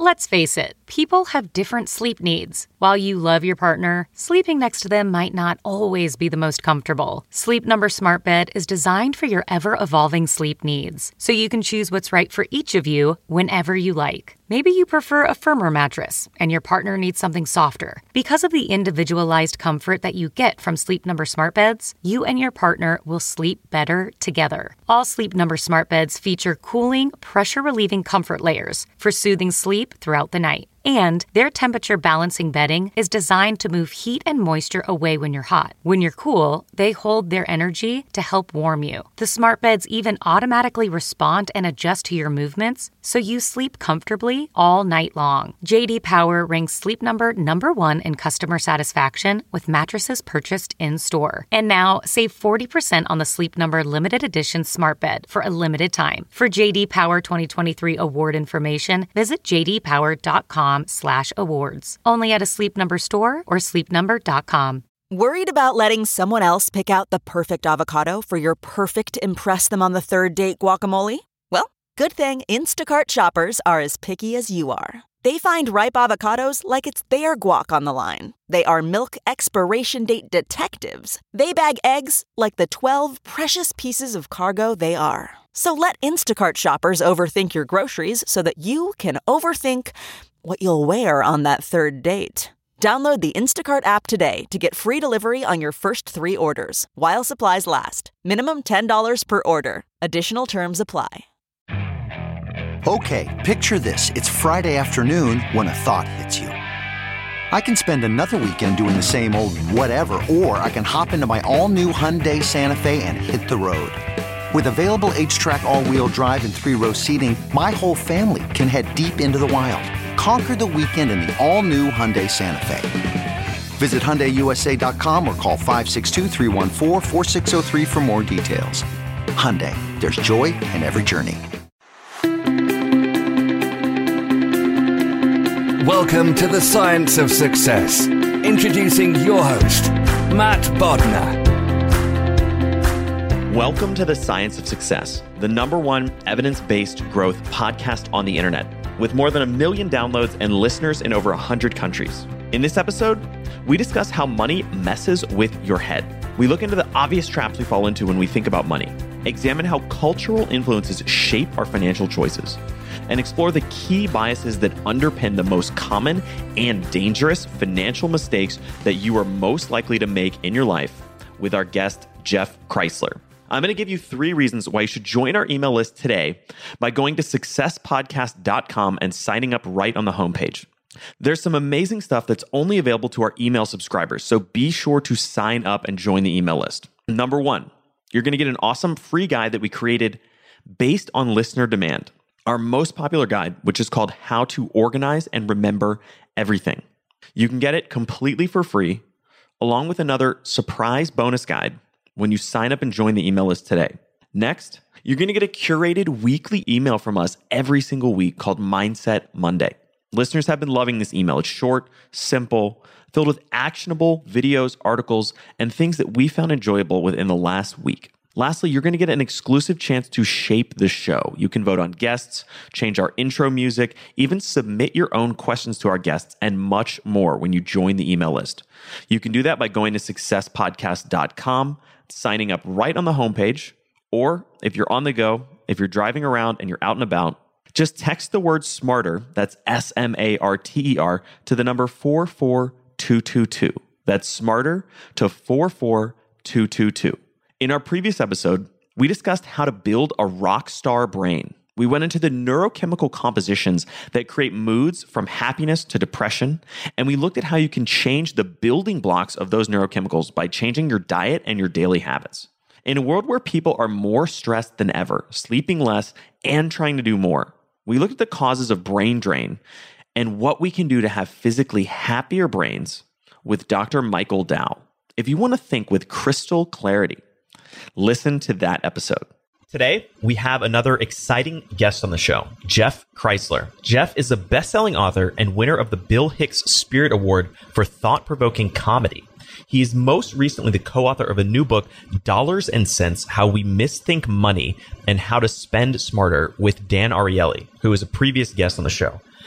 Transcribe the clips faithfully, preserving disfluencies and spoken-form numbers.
Let's face it, people have different sleep needs. While you love your partner, sleeping next to them might not always be the most comfortable. Sleep Number Smart Bed is designed for your ever-evolving sleep needs, so you can choose what's right for each of you whenever you like. Maybe you prefer a firmer mattress, and your partner needs something softer. Because of the individualized comfort that you get from Sleep Number Smart Beds, you and your partner will sleep better together. All Sleep Number Smart Beds feature cooling, pressure-relieving comfort layers for soothing sleep throughout the night. And their temperature balancing bedding is designed to move heat and moisture away when you're hot. When you're cool, they hold their energy to help warm you. The smart beds even automatically respond and adjust to your movements, so you sleep comfortably all night long. J D Power ranks Sleep Number number one in customer satisfaction with mattresses purchased in-store. And now, save forty percent on the Sleep Number limited edition smart bed for a limited time. For J D Power twenty twenty-three award information, visit j d power dot com slash awards. Only at a Sleep Number store or sleep number dot com. Worried about letting someone else pick out the perfect avocado for your perfect impress them on the third date guacamole? Well, good thing Instacart shoppers are as picky as you are. They find ripe avocados like it's their guac on the line. They are milk expiration date detectives. They bag eggs like the twelve precious pieces of cargo they are. So let Instacart shoppers overthink your groceries so that you can overthink what you'll wear on that third date. Download the Instacart app today to get free delivery on your first three orders, while supplies last. Minimum ten dollars per order. Additional terms apply. Okay, picture this. It's Friday afternoon when a thought hits you. I can spend another weekend doing the same old whatever, or I can hop into my all-new Hyundai Santa Fe and hit the road. With available H-Track all-wheel drive and three-row seating, my whole family can head deep into the wild. Conquer the weekend in the all-new Hyundai Santa Fe. Visit Hyundai U S A dot com or call five six two, three one four, four six zero three for more details. Hyundai, there's joy in every journey. Welcome to the Science of Success. Introducing your host, Matt Bodnar. Welcome to the Science of Success, the number one evidence-based growth podcast on the internet, with more than a million downloads and listeners in over one hundred countries. In this episode, we discuss how money messes with your head. We look into the obvious traps we fall into when we think about money, examine how cultural influences shape our financial choices, and explore the key biases that underpin the most common and dangerous financial mistakes that you are most likely to make in your life with our guest, Jeff Kreisler. I'm going to give you three reasons why you should join our email list today by going to success podcast dot com and signing up right on the homepage. There's some amazing stuff that's only available to our email subscribers, so be sure to sign up and join the email list. Number one, you're going to get an awesome free guide that we created based on listener demand. Our most popular guide, which is called How to Organize and Remember Everything. You can get it completely for free, along with another surprise bonus guide when you sign up and join the email list today. Next, you're going to get a curated weekly email from us every single week called Mindset Monday. Listeners have been loving this email. It's short, simple, filled with actionable videos, articles, and things that we found enjoyable within the last week. Lastly, you're going to get an exclusive chance to shape the show. You can vote on guests, change our intro music, even submit your own questions to our guests, and much more when you join the email list. You can do that by going to success podcast dot com, signing up right on the homepage, or if you're on the go, if you're driving around and you're out and about, just text the word SMARTER, that's S M A R T E R, to the number four four two two two. That's SMARTER to four four two two two. In our previous episode, we discussed how to build a rock star brain. We went into the neurochemical compositions that create moods from happiness to depression, and we looked at how you can change the building blocks of those neurochemicals by changing your diet and your daily habits. In a world where people are more stressed than ever, sleeping less, and trying to do more, we looked at the causes of brain drain and what we can do to have physically happier brains with Doctor Michael Dow. If you want to think with crystal clarity, listen to that episode. Today, we have another exciting guest on the show, Jeff Kreisler. Jeff is a best-selling author and winner of the Bill Hicks Spirit Award for thought-provoking comedy. He is most recently the co-author of a new book, Dollars and Cents, How We Misthink Money and How to Spend Smarter, with Dan Ariely, who is a previous guest on the show.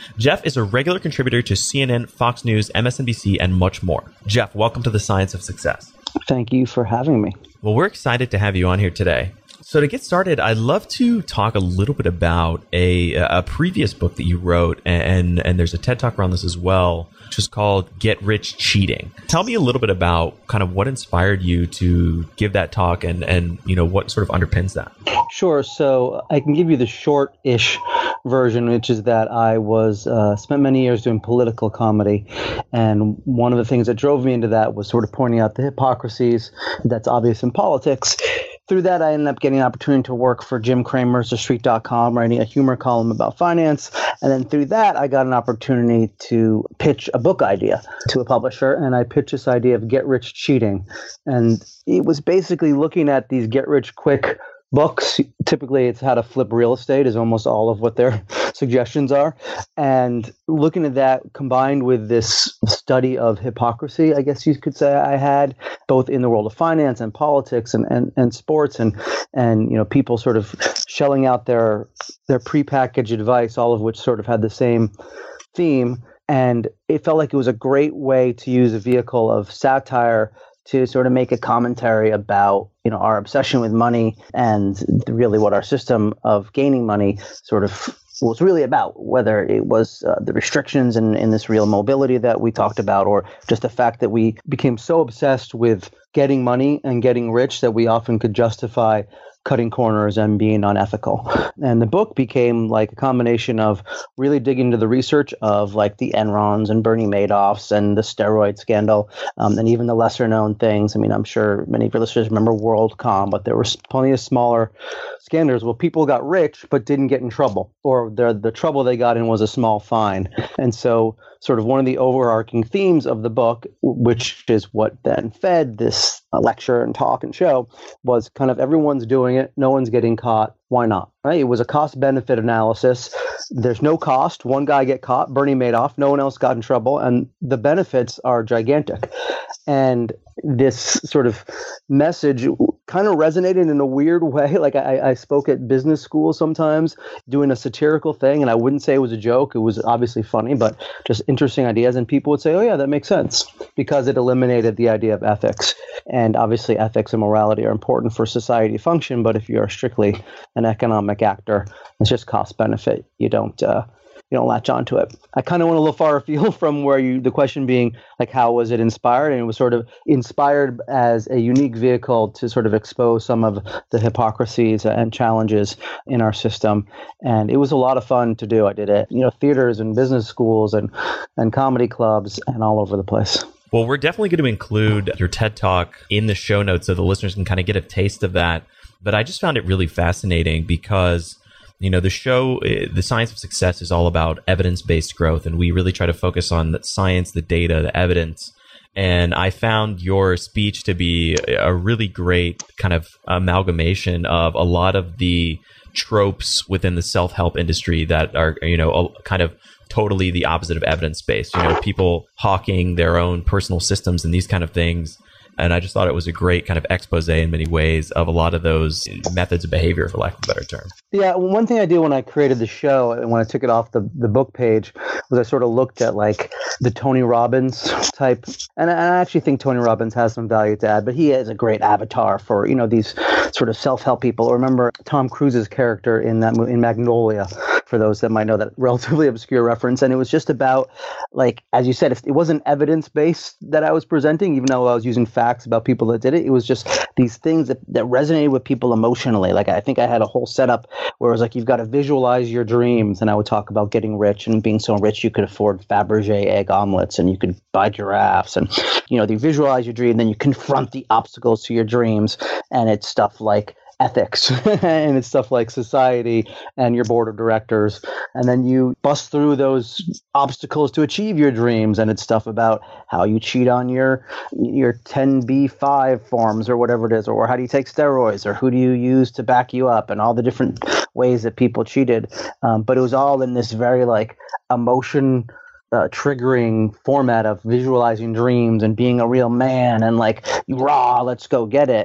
Jeff is a regular contributor to C N N, Fox News, M S N B C, and much more. Jeff, welcome to the Science of Success. Thank you for having me. Well, we're excited to have you on here today. So to get started, I'd love to talk a little bit about a a previous book that you wrote, and and there's a TED Talk around this as well, which is called Get Rich Cheating. Tell me a little bit about kind of what inspired you to give that talk, and and you know what sort of underpins that. Sure. So I can give you the short-ish version, which is that I was uh, spent many years doing political comedy, and one of the things that drove me into that was sort of pointing out the hypocrisies that's obvious in politics. Through that, I ended up getting an opportunity to work for Jim Cramer's The Street dot com, writing a humor column about finance. And then through that, I got an opportunity to pitch a book idea to a publisher. And I pitched this idea of Get Rich Cheating. And it was basically looking at these get rich quick books. Typically, it's how to flip real estate is almost all of what their suggestions are. And looking at that combined with this study of hypocrisy, I guess you could say I had, both in the world of finance and politics and, and, and sports, and and you know people sort of shelling out their their prepackaged advice, all of which sort of had the same theme. And it felt like it was a great way to use a vehicle of satire to sort of make a commentary about, you know, our obsession with money and really what our system of gaining money sort of was really about, whether it was uh, the restrictions in, in this real mobility that we talked about, or just the fact that we became so obsessed with getting money and getting rich that we often could justify cutting corners and being unethical. And the book became like a combination of really digging into the research of like the Enrons and Bernie Madoffs and the steroid scandal, um, and even the lesser known things. I mean, I'm sure many of your listeners remember WorldCom, but there were plenty of smaller scandals where people got rich but didn't get in trouble, or the the trouble they got in was a small fine. And so sort of one of the overarching themes of the book, which is what then fed this uh, lecture and talk and show, was kind of everyone's doing it, no one's getting caught, why not? Right? It was a cost-benefit analysis. There's no cost. One guy get caught, Bernie Madoff, no one else got in trouble, and the benefits are gigantic. And this sort of message kind of resonated in a weird way. Like I, I spoke at business school sometimes doing a satirical thing, and I wouldn't say it was a joke. It was obviously funny, but just interesting ideas. And people would say, oh, yeah, that makes sense, because it eliminated the idea of ethics. And obviously ethics and morality are important for society to function. But if you're strictly an economic actor, it's just cost benefit. You don't uh, you don't latch onto it. I kind of went a little far afield from where you, the question being like, how was it inspired? And it was sort of inspired as a unique vehicle to sort of expose some of the hypocrisies and challenges in our system. And it was a lot of fun to do. I did it, you know, theaters and business schools and, and comedy clubs and all over the place. Well, we're definitely going to include your TED Talk in the show notes so the listeners can kind of get a taste of that. But I just found it really fascinating because, you know, the show, The Science of Success, is all about evidence-based growth. And we really try to focus on the science, the data, the evidence. And I found your speech to be a really great kind of amalgamation of a lot of the tropes within the self-help industry that are, you know, kind of totally the opposite of evidence-based. You know, people hawking their own personal systems and these kind of things. And I just thought it was a great kind of expose in many ways of a lot of those methods of behavior, for lack of a better term. Yeah, one thing I did when I created the show and when I took it off the, the book page was I sort of looked at like the Tony Robbins type. And I actually think Tony Robbins has some value to add, but he is a great avatar for, you know, these sort of self-help people. Remember Tom Cruise's character in that movie, in Magnolia, for those that might know that relatively obscure reference. And it was just about, like, as you said, if it wasn't evidence-based that I was presenting, even though I was using facts about people that did it, it was just these things that, that resonated with people emotionally. Like, I think I had a whole setup where it was like, you've got to visualize your dreams. And I would talk about getting rich and being so rich you could afford Fabergé egg omelets and you could buy giraffes. And, you know, you visualize your dream, then you confront the obstacles to your dreams. And it's stuff like ethics and it's stuff like society and your board of directors. And then you bust through those obstacles to achieve your dreams. And it's stuff about how you cheat on your your ten B five forms or whatever it is, or how do you take steroids, or who do you use to back you up, and all the different ways that people cheated. Um, but it was all in this very like emotion Uh, triggering format of visualizing dreams and being a real man and like, raw, let's go get it.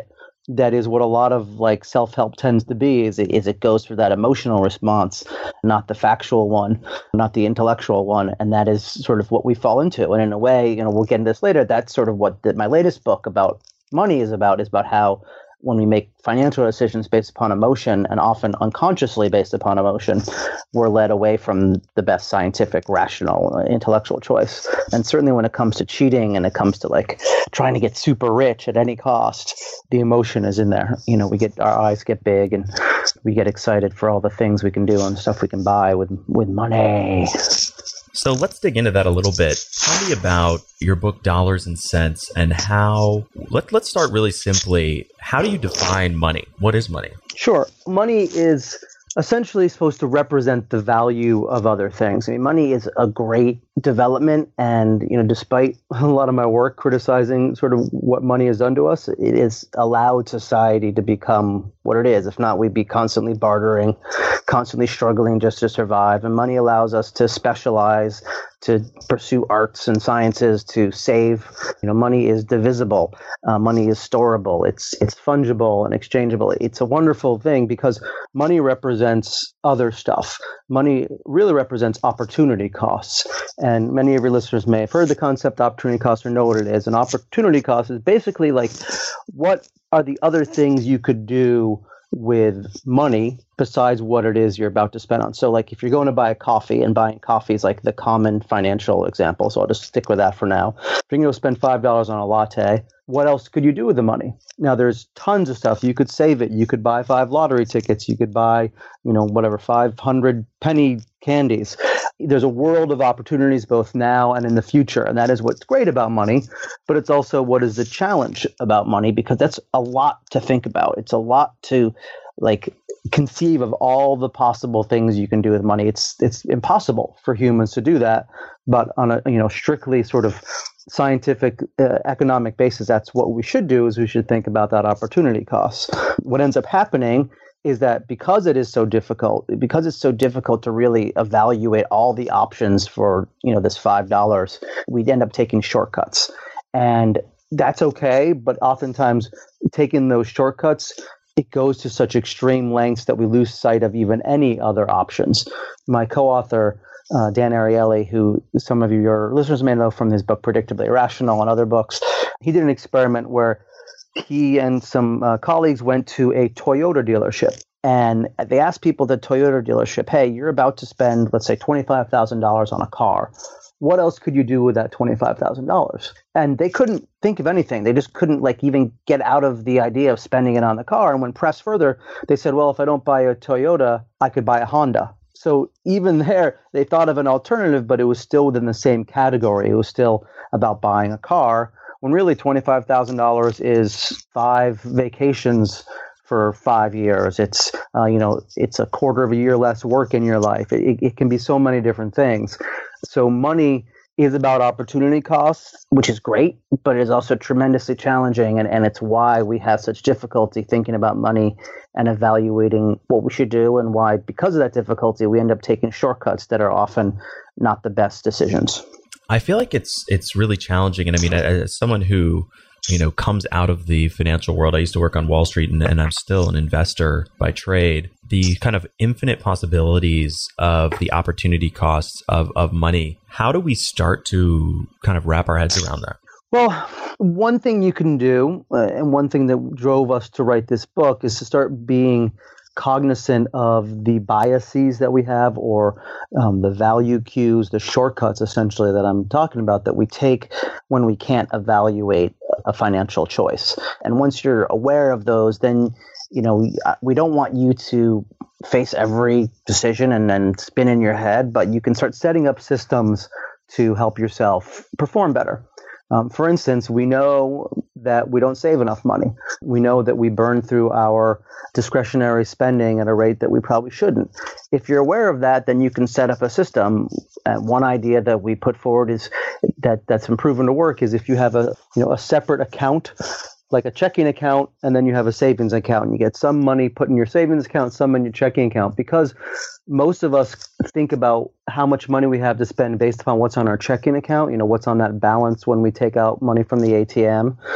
that is what a lot of like self-help tends to be, is it, is it goes for that emotional response, not the factual one, not the intellectual one. And that is sort of what we fall into. And in a way, you know, we'll get into this later, that's sort of what the, my latest book about money is about, is about how when we make financial decisions based upon emotion, and often unconsciously based upon emotion, we're led away from the best scientific, rational, intellectual choice. And certainly when it comes to cheating and it comes to like trying to get super rich at any cost, the emotion is in there. You know, we get, our eyes get big and we get excited for all the things we can do and stuff we can buy with, with money. So let's dig into that a little bit. Tell me about your book, Dollars and Cents, and how, let, let's start really simply. How do you define money? What is money? Sure. Money is essentially supposed to represent the value of other things. I mean, money is a great development. And, you know, despite a lot of my work criticizing sort of what money has done to us, it has allowed society to become what it is. If not, we'd be constantly bartering, constantly struggling just to survive. And money allows us to specialize, to pursue arts and sciences, to save. You know, money is divisible. Uh, money is storable. It's it's fungible and exchangeable. It's a wonderful thing because money represents other stuff. Money really represents opportunity costs. And many of your listeners may have heard the concept opportunity cost or know what it is. An opportunity cost is basically like, what are the other things you could do with money besides what it is you're about to spend on? So like if you're going to buy a coffee, and buying coffee is like the common financial example, so I'll just stick with that for now. If you're going to go spend five dollars on a latte, what else could you do with the money? Now there's tons of stuff. You could save it. You could buy five lottery tickets. You could buy, you know, whatever, five hundred penny candies. There's a world of opportunities both now and in the future. And that is what's great about money. But it's also what is the challenge about money, because that's a lot to think about. It's a lot to like conceive of all the possible things you can do with money. It's it's impossible for humans to do that. But on a, you know, strictly sort of scientific uh, economic basis, that's what we should do, is we should think about that opportunity cost. What ends up happening is that because it is so difficult, because it's so difficult to really evaluate all the options for, you know, this five dollars, we end up taking shortcuts. And that's okay, but oftentimes taking those shortcuts, it goes to such extreme lengths that we lose sight of even any other options. My co-author, uh, Dan Ariely, who some of your listeners may know from his book, Predictably Irrational, and other books, he did an experiment where he and some uh, colleagues went to a Toyota dealership, and they asked people at the Toyota dealership, hey, you're about to spend, let's say, twenty-five thousand dollars on a car. What else could you do with that twenty-five thousand dollars? And they couldn't think of anything. They just couldn't like even get out of the idea of spending it on the car. And when pressed further, they said, well, if I don't buy a Toyota, I could buy a Honda. So even there, they thought of an alternative, but it was still within the same category. It was still about buying a car, when really twenty-five thousand dollars is five vacations for five years. It's, uh, you know, it's a quarter of a year less work in your life. It, it can be so many different things. So money is about opportunity costs, which is great, but it is also tremendously challenging. And, and it's why we have such difficulty thinking about money and evaluating what we should do, and why, because of that difficulty, we end up taking shortcuts that are often not the best decisions. I feel like it's it's really challenging. And I mean, as someone who, you know, comes out of the financial world, I used to work on Wall Street, and, and I'm still an investor by trade. The kind of infinite possibilities of the opportunity costs of, of money, how do we start to kind of wrap our heads around that? Well, one thing you can do, uh, and one thing that drove us to write this book, is to start being cognizant of the biases that we have, or um, the value cues, the shortcuts essentially that I'm talking about, that we take when we can't evaluate a financial choice. And once you're aware of those, then, you know, we don't want you to face every decision and then spin in your head, but you can start setting up systems to help yourself perform better. Um, for instance, we know that we don't save enough money. We know that we burn through our discretionary spending at a rate that we probably shouldn't. If you're aware of that, then you can set up a system. And one idea that we put forward is that that's been proven to work is if you have a, you know, a separate account, like a checking account, and then you have a savings account, and you get some money put in your savings account, some in your checking account, because most of us think about how much money we have to spend based upon what's on our checking account, you know, what's on that balance when we take out money from the A T M.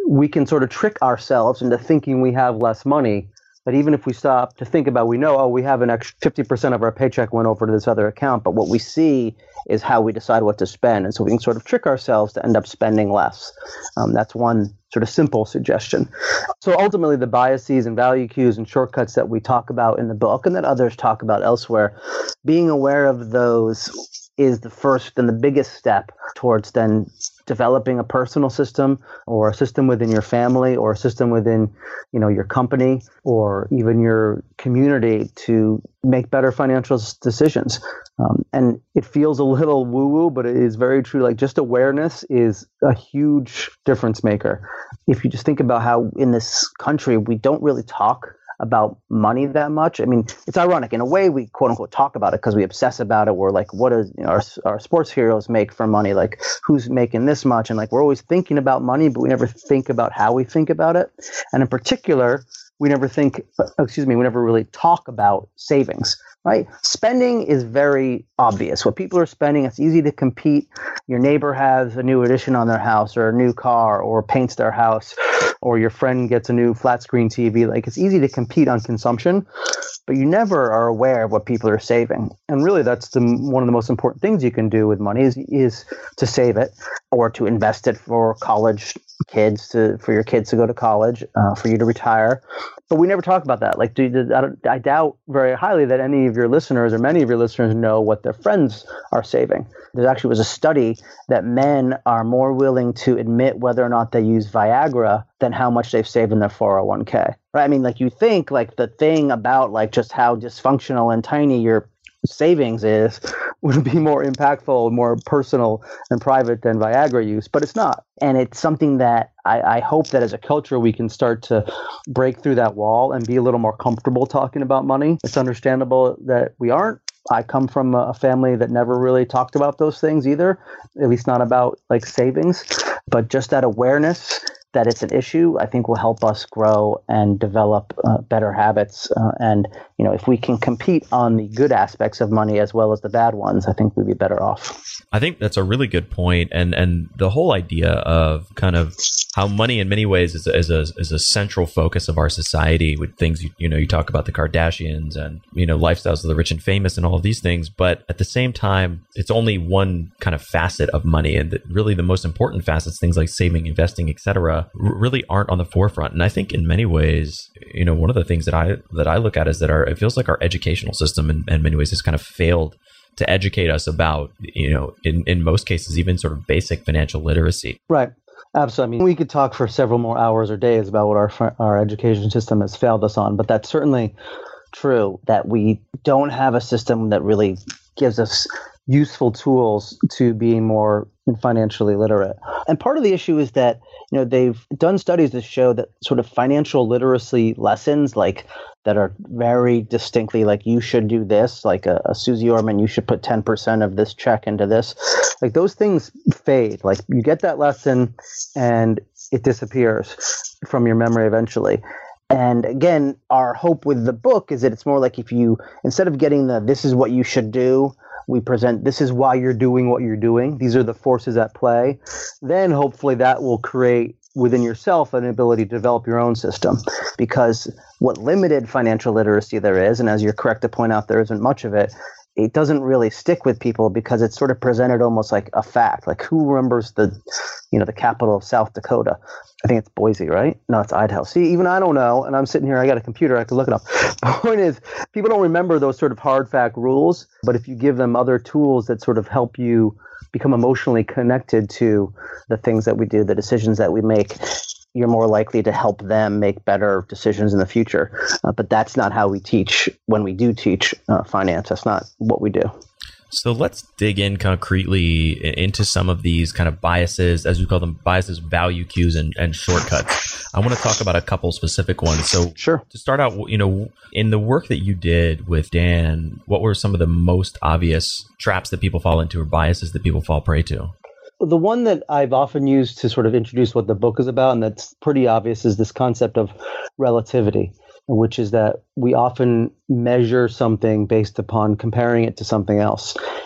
we can sort of trick ourselves into thinking we have less money. But even if we stop to think about, we know, oh, we have an extra fifty percent of our paycheck went over to this other account. But what we see is how we decide what to spend. And so we can sort of trick ourselves to end up spending less. Um, that's one sort of simple suggestion. So ultimately, the biases and value cues and shortcuts that we talk about in the book and that others talk about elsewhere, being aware of those is the first and the biggest step towards then developing a personal system or a system within your family or a system within, you know, your company or even your community to make better financial decisions. Um, and it feels a little woo-woo, but it is very true. Like, just awareness is a huge difference maker. If you just think about how in this country, we don't really talk about money that much. I mean, it's ironic. In a way, we quote unquote talk about it because we obsess about it. We're like, what does, you know, our, our sports heroes make for money? Like, who's making this much? And like, we're always thinking about money, but we never think about how we think about it. And in particular, we never think, excuse me, we never really talk about savings, right? Spending is very obvious. What people are spending, it's easy to compete. Your neighbor has a new addition on their house or a new car or paints their house, or your friend gets a new flat screen T V. Like, it's easy to compete on consumption, but you never are aware of what people are saving. And really, that's the, one of the most important things you can do with money is, is to save it or to invest it for college kids, to for your kids to go to college, uh, for you to retire. But we never talk about that. Like, do, I, I doubt very highly that any of your listeners or many of your listeners know what their friends are saving. There actually was a study that men are more willing to admit whether or not they use Viagra than how much they've saved in their four oh one k. Right? I mean, like, you think like the thing about like just how dysfunctional and tiny your savings is would be more impactful, more personal and private than Viagra use, but it's not. And it's something that I, I hope that as a culture we can start to break through that wall and be a little more comfortable talking about money. It's understandable that we aren't. I come from a family that never really talked about those things either, at least not about like savings, but just that awareness that it's an issue, I think will help us grow and develop uh, better habits. Uh, and, you know, if we can compete on the good aspects of money as well as the bad ones, I think we'd be better off. I think that's a really good point. And and the whole idea of kind of how money in many ways is, is, a, is a central focus of our society with things, you, you know, you talk about the Kardashians and, you know, lifestyles of the rich and famous and all of these things. But at the same time, it's only one kind of facet of money. And the, really the most important facets, things like saving, investing, et cetera, really aren't on the forefront. And I think in many ways, you know, one of the things that I that I look at is that our it feels like our educational system in, in many ways has kind of failed to educate us about, you know, in, in most cases, even sort of basic financial literacy. Right. Absolutely. I mean, we could talk for several more hours or days about what our our education system has failed us on, but that's certainly true that we don't have a system that really gives us useful tools to being more financially literate. And part of the issue is that, you know, they've done studies that show that sort of financial literacy lessons, like that are very distinctly like, you should do this, like a, a Susie Orman, you should put ten percent of this check into this. Like, those things fade. Like, you get that lesson and it disappears from your memory eventually. And again, our hope with the book is that it's more like, if you, instead of getting the, this is what you should do, we present, this is why you're doing what you're doing. These are the forces at play. Then hopefully that will create within yourself an ability to develop your own system. Because what limited financial literacy there is, and as you're correct to point out, there isn't much of it, it doesn't really stick with people because it's sort of presented almost like a fact. Like, who remembers the, you know, the capital of South Dakota? I think it's Boise, right? No, it's Idaho. See, even I don't know, and I'm sitting here, I got a computer, I can look it up. The point is, people don't remember those sort of hard fact rules, but if you give them other tools that sort of help you become emotionally connected to the things that we do, the decisions that we make, you're more likely to help them make better decisions in the future. Uh, but that's not how we teach when we do teach uh, finance. That's not what we do. So let's dig in concretely into some of these kind of biases, as we call them, biases, value cues, and, and shortcuts. I want to talk about a couple specific ones. So sure. To start out, you know, in the work that you did with Dan, what were some of the most obvious traps that people fall into or biases that people fall prey to? The one that I've often used to sort of introduce what the book is about, and that's pretty obvious, is this concept of relativity, which is that we often measure something based upon comparing it to something else.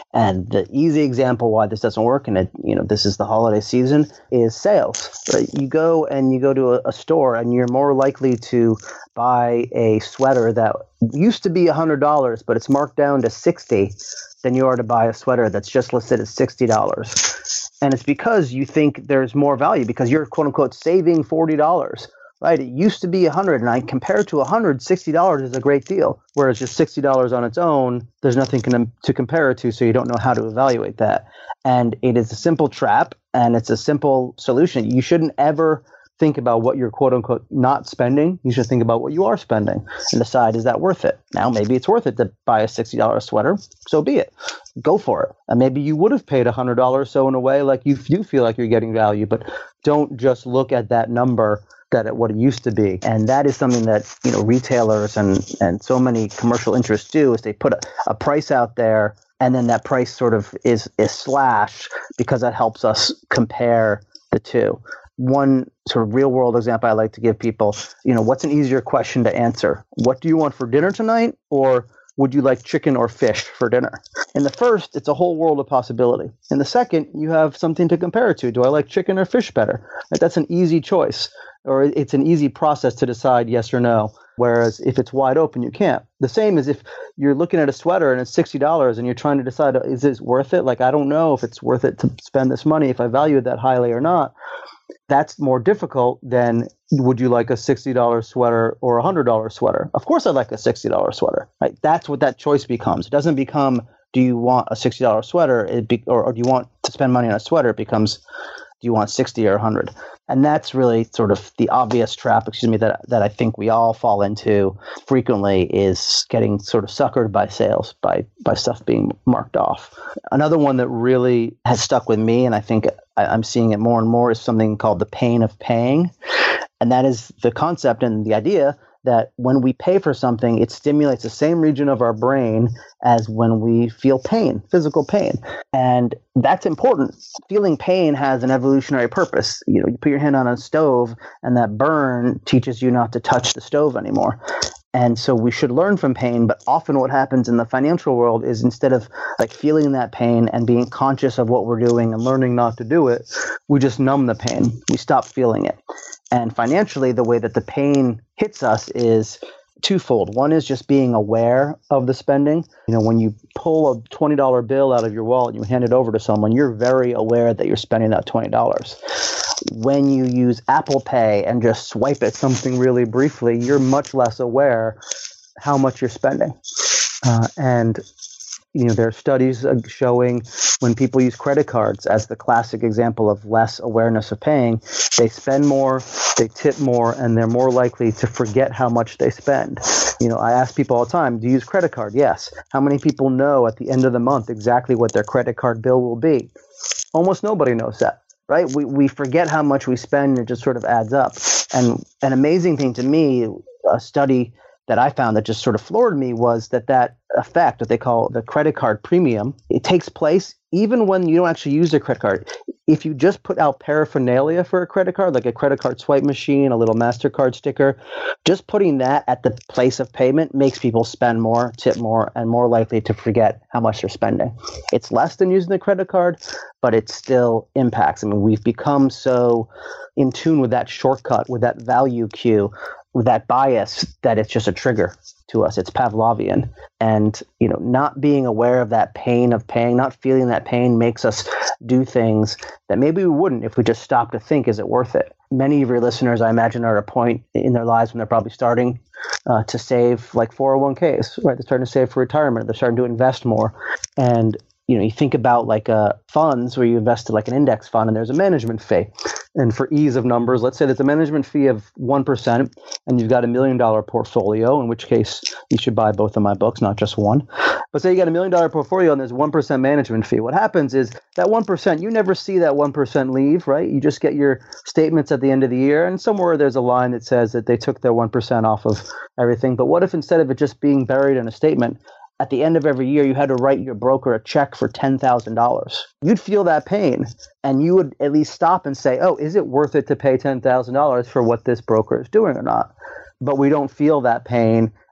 And the easy example why this doesn't work, and it, you know, this is the holiday season, is sales. Right? You go and you go to a, a store, and you're more likely to buy a sweater that used to be one hundred dollars, but it's marked down to sixty dollars, than you are to buy a sweater that's just listed at sixty dollars. And it's because you think there's more value, because you're, quote unquote, saving forty dollars. Right? It used to be one hundred dollars, and I compare it to one hundred dollars, sixty dollars is a great deal. Whereas just sixty dollars on its own, there's nothing can, to compare it to, so you don't know how to evaluate that. And it is a simple trap, and it's a simple solution. You shouldn't ever think about what you're, quote unquote, not spending. You should think about what you are spending and decide, is that worth it? Now, maybe it's worth it to buy a sixty dollars sweater. So be it. Go for it. And maybe you would have paid one hundred dollars, so in a way, like you do feel like you're getting value, but don't just look at that number that at what it used to be. And that is something that, you know, retailers and, and so many commercial interests do, is they put a, a price out there, and then that price sort of is, is slashed, because that helps us compare the two. One sort of real world example I like to give people, you know, what's an easier question to answer? What do you want for dinner tonight? Or would you like chicken or fish for dinner? In the first, it's a whole world of possibility. In the second, you have something to compare it to. Do I like chicken or fish better? Right? That's an easy choice, or it's an easy process to decide yes or no. Whereas if it's wide open, you can't. The same as if you're looking at a sweater and it's sixty dollars and you're trying to decide, is this worth it? Like, I don't know if it's worth it to spend this money, if I value it that highly or not. That's more difficult than, would you like a sixty dollars sweater or a one hundred dollars sweater? Of course I'd like a sixty dollars sweater. Right? That's what that choice becomes. It doesn't become, do you want a sixty dollars sweater, it be, or, or do you want to spend money on a sweater? It becomes, do you want sixty or one hundred? And that's really sort of the obvious trap, excuse me, that that I think we all fall into frequently, is getting sort of suckered by sales, by by stuff being marked off. Another one that really has stuck with me, and I think I, I'm seeing it more and more, is something called the pain of paying. And that is the concept and the idea that when we pay for something, it stimulates the same region of our brain as when we feel pain, physical pain. And that's important. Feeling pain has an evolutionary purpose. You know, you put your hand on a stove, and that burn teaches you not to touch the stove anymore. And so we should learn from pain, but often what happens in the financial world is, instead of like feeling that pain and being conscious of what we're doing and learning not to do it, we just numb the pain. We stop feeling it. And financially, the way that the pain hits us is twofold. One is just being aware of the spending. You know, when you pull a twenty dollar bill out of your wallet and you hand it over to someone, you're very aware that you're spending that twenty dollars. When you use Apple Pay and just swipe at something really briefly, you're much less aware how much you're spending. Uh, and you know, there are studies showing when people use credit cards as the classic example of less awareness of paying, they spend more, they tip more, and they're more likely to forget how much they spend. You know, I ask people all the time, do you use credit card? Yes. How many people know at the end of the month exactly what their credit card bill will be? Almost nobody knows that. Right? We we forget how much we spend, and it just sort of adds up. And an amazing thing to me, a study that I found that just sort of floored me, was that that effect, what they call the credit card premium, it takes place even when you don't actually use a credit card. If you just put out paraphernalia for a credit card, like a credit card swipe machine, a little MasterCard sticker, just putting that at the place of payment makes people spend more, tip more, and more likely to forget how much they're spending. It's less than using the credit card, but it still impacts. I mean, we've become so in tune with that shortcut, with that value cue, with that bias, that it's just a trigger to us. It's Pavlovian. And, you know, not being aware of that pain of paying, not feeling that pain, makes us do things that maybe we wouldn't if we just stopped to think, is it worth it? Many of your listeners, I imagine, are at a point in their lives when they're probably starting uh, to save, like four oh one k's, right? They're starting to save for retirement. They're starting to invest more. And, you know, you think about like uh, funds where you invest in like an index fund, and there's a management fee. And for ease of numbers, let's say there's a management fee of one percent, and you've got a million dollar portfolio, in which case you should buy both of my books, not just one. But say you got a million dollar portfolio and there's one percent management fee. What happens is that one percent, you never see that one percent leave, right? You just get your statements at the end of the year, and somewhere there's a line that says that they took their one percent off of everything. But what if instead of it just being buried in a statement, at the end of every year, you had to write your broker a check for ten thousand dollars. You'd feel that pain, and you would at least stop and say, oh, is it worth it to pay ten thousand dollars for what this broker is doing or not? But we don't feel that pain,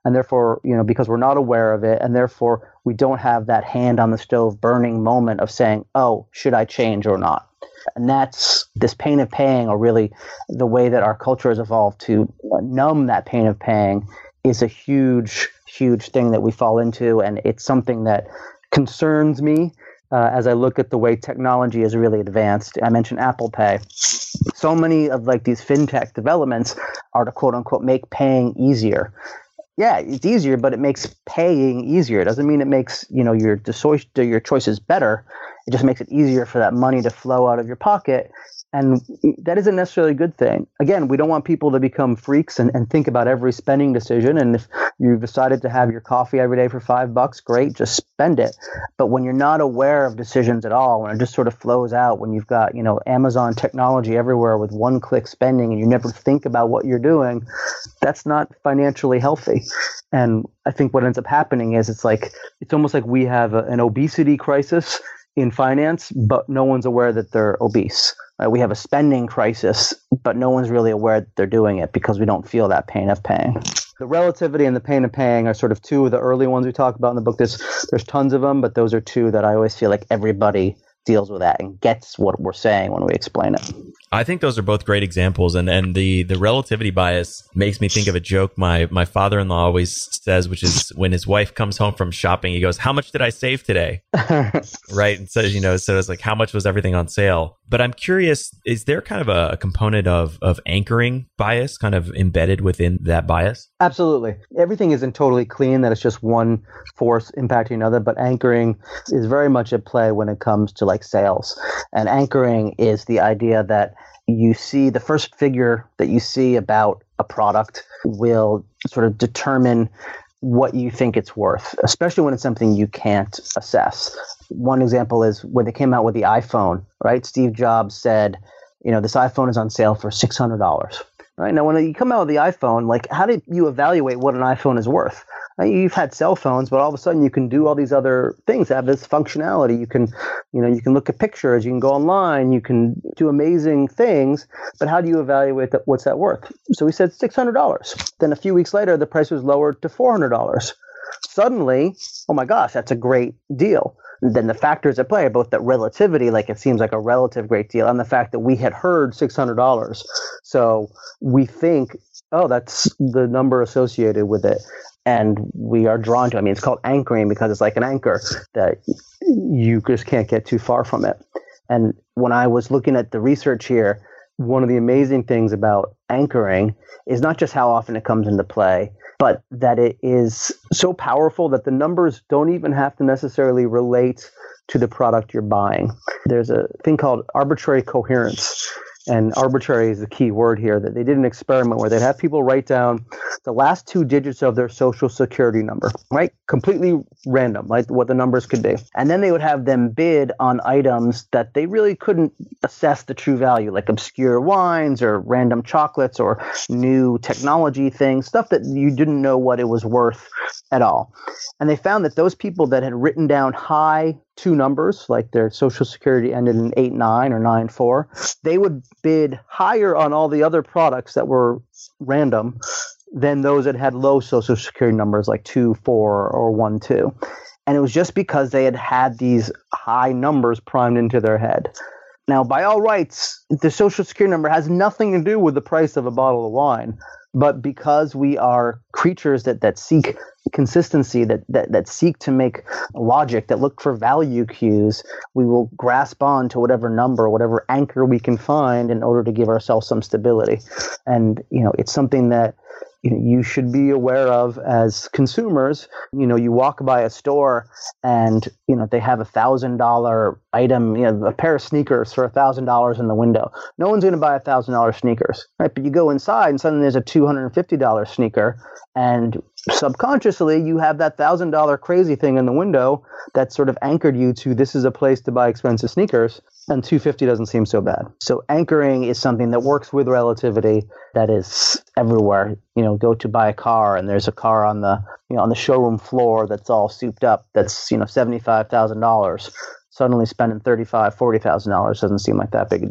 And therefore, you know, because we're not aware of it, and therefore we don't have that hand on the stove burning moment of saying, oh, should I change or not? And that's this pain of paying, or really the way that our culture has evolved to numb that pain of paying, is a huge, huge thing that we fall into. And it's something that concerns me uh, as I look at the way technology is really advanced. I mentioned Apple Pay. So many of like these fintech developments are to quote unquote make paying easier. Yeah, it's easier, but it makes paying easier. It doesn't mean it makes, you know, your your choices better. It just makes it easier for that money to flow out of your pocket. And that isn't necessarily a good thing. Again, we don't want people to become freaks and, and think about every spending decision. And if you've decided to have your coffee every day for five bucks, great, just spend it. But when you're not aware of decisions at all, when it just sort of flows out, when you've got, you know, Amazon technology everywhere with one-click spending and you never think about what you're doing, that's not financially healthy. And I think what ends up happening is it's like, it's almost like we have a, an obesity crisis in finance, but no one's aware that they're obese. Uh, we have a spending crisis, but no one's really aware that they're doing it because we don't feel that pain of paying. The relativity and the pain of paying are sort of two of the early ones we talk about in the book. There's, there's tons of them, but those are two that I always feel like everybody deals with that and gets what we're saying when we explain it. I think those are both great examples. And, and the, the relativity bias makes me think of a joke my, my father-in-law always says, which is when his wife comes home from shopping, he goes, how much did I save today? Right. And says, you know, so it's like, how much was everything on sale? But I'm curious, is there kind of a, a component of, of anchoring bias kind of embedded within that bias? Absolutely. Everything isn't totally clean, that it's just one force impacting another, but anchoring is very much at play when it comes to like sales. And anchoring is the idea that you see the first figure that you see about a product will sort of determine what you think it's worth, especially when it's something you can't assess. One example is when they came out with the iPhone, right? Steve Jobs said, you know, this iPhone is on sale for six hundred dollars. Right? Now, when you come out with the iPhone, like, how do you evaluate what an iPhone is worth? Right? You've had cell phones, but all of a sudden you can do all these other things, have this functionality. You can, you know, you can look at pictures, you can go online, you can do amazing things, but how do you evaluate that? What's that worth? So we said six hundred dollars. Then a few weeks later, the price was lowered to four hundred dollars. Suddenly, oh my gosh, that's a great deal. And then the factors at play are both that relativity, like it seems like a relative great deal, and the fact that we had heard six hundred dollars. So we think, oh, that's the number associated with it. And we are drawn to, I mean, it's called anchoring because it's like an anchor that you just can't get too far from it. And when I was looking at the research here, one of the amazing things about anchoring is not just how often it comes into play, but that it is so powerful that the numbers don't even have to necessarily relate to the product you're buying. There's a thing called arbitrary coherence. And arbitrary is the key word here, that they did an experiment where they'd have people write down the last two digits of their social security number, right? Completely random, like what the numbers could be. And then they would have them bid on items that they really couldn't assess the true value, like obscure wines or random chocolates or new technology things, stuff that you didn't know what it was worth at all. And they found that those people that had written down high two numbers, like their social security ended in eight nine or nine four, they would bid higher on all the other products that were random than those that had low social security numbers like two four or one two. And it was just because they had had these high numbers primed into their head. Now, by all rights, the social security number has nothing to do with the price of a bottle of wine. But because we are creatures that, that seek consistency, that, that that seek to make logic, that look for value cues, we will grasp on to whatever number, whatever anchor we can find in order to give ourselves some stability. And, you know, it's something that, you know, you should be aware of as consumers. You know, you walk by a store and, you know, they have a thousand dollar item, you know, a pair of sneakers for a thousand dollars in the window. No one's going to buy a thousand dollar sneakers, right? But you go inside and suddenly there's a two hundred fifty dollar sneaker, and subconsciously you have that thousand dollar crazy thing in the window that sort of anchored you to, this is a place to buy expensive sneakers, and two hundred fifty dollars doesn't seem so bad. So anchoring is something that works with relativity, that is everywhere. You know, go to buy a car and there's a car on the, you know, on the showroom floor that's all souped up, that's, you know, seventy-five thousand dollars. Suddenly spending thirty-five thousand dollars, forty thousand dollars doesn't seem like that big a deal.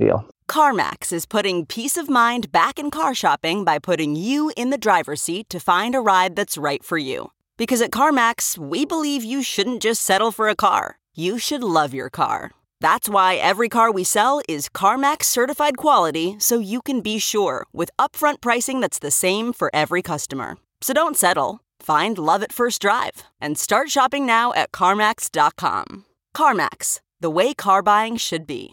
CarMax is putting peace of mind back in car shopping by putting you in the driver's seat to find a ride that's right for you. Because at CarMax, we believe you shouldn't just settle for a car. You should love your car. That's why every car we sell is CarMax certified quality, so you can be sure with upfront pricing that's the same for every customer. So don't settle. Find love at first drive and start shopping now at CarMax dot com. CarMax, the way car buying should be.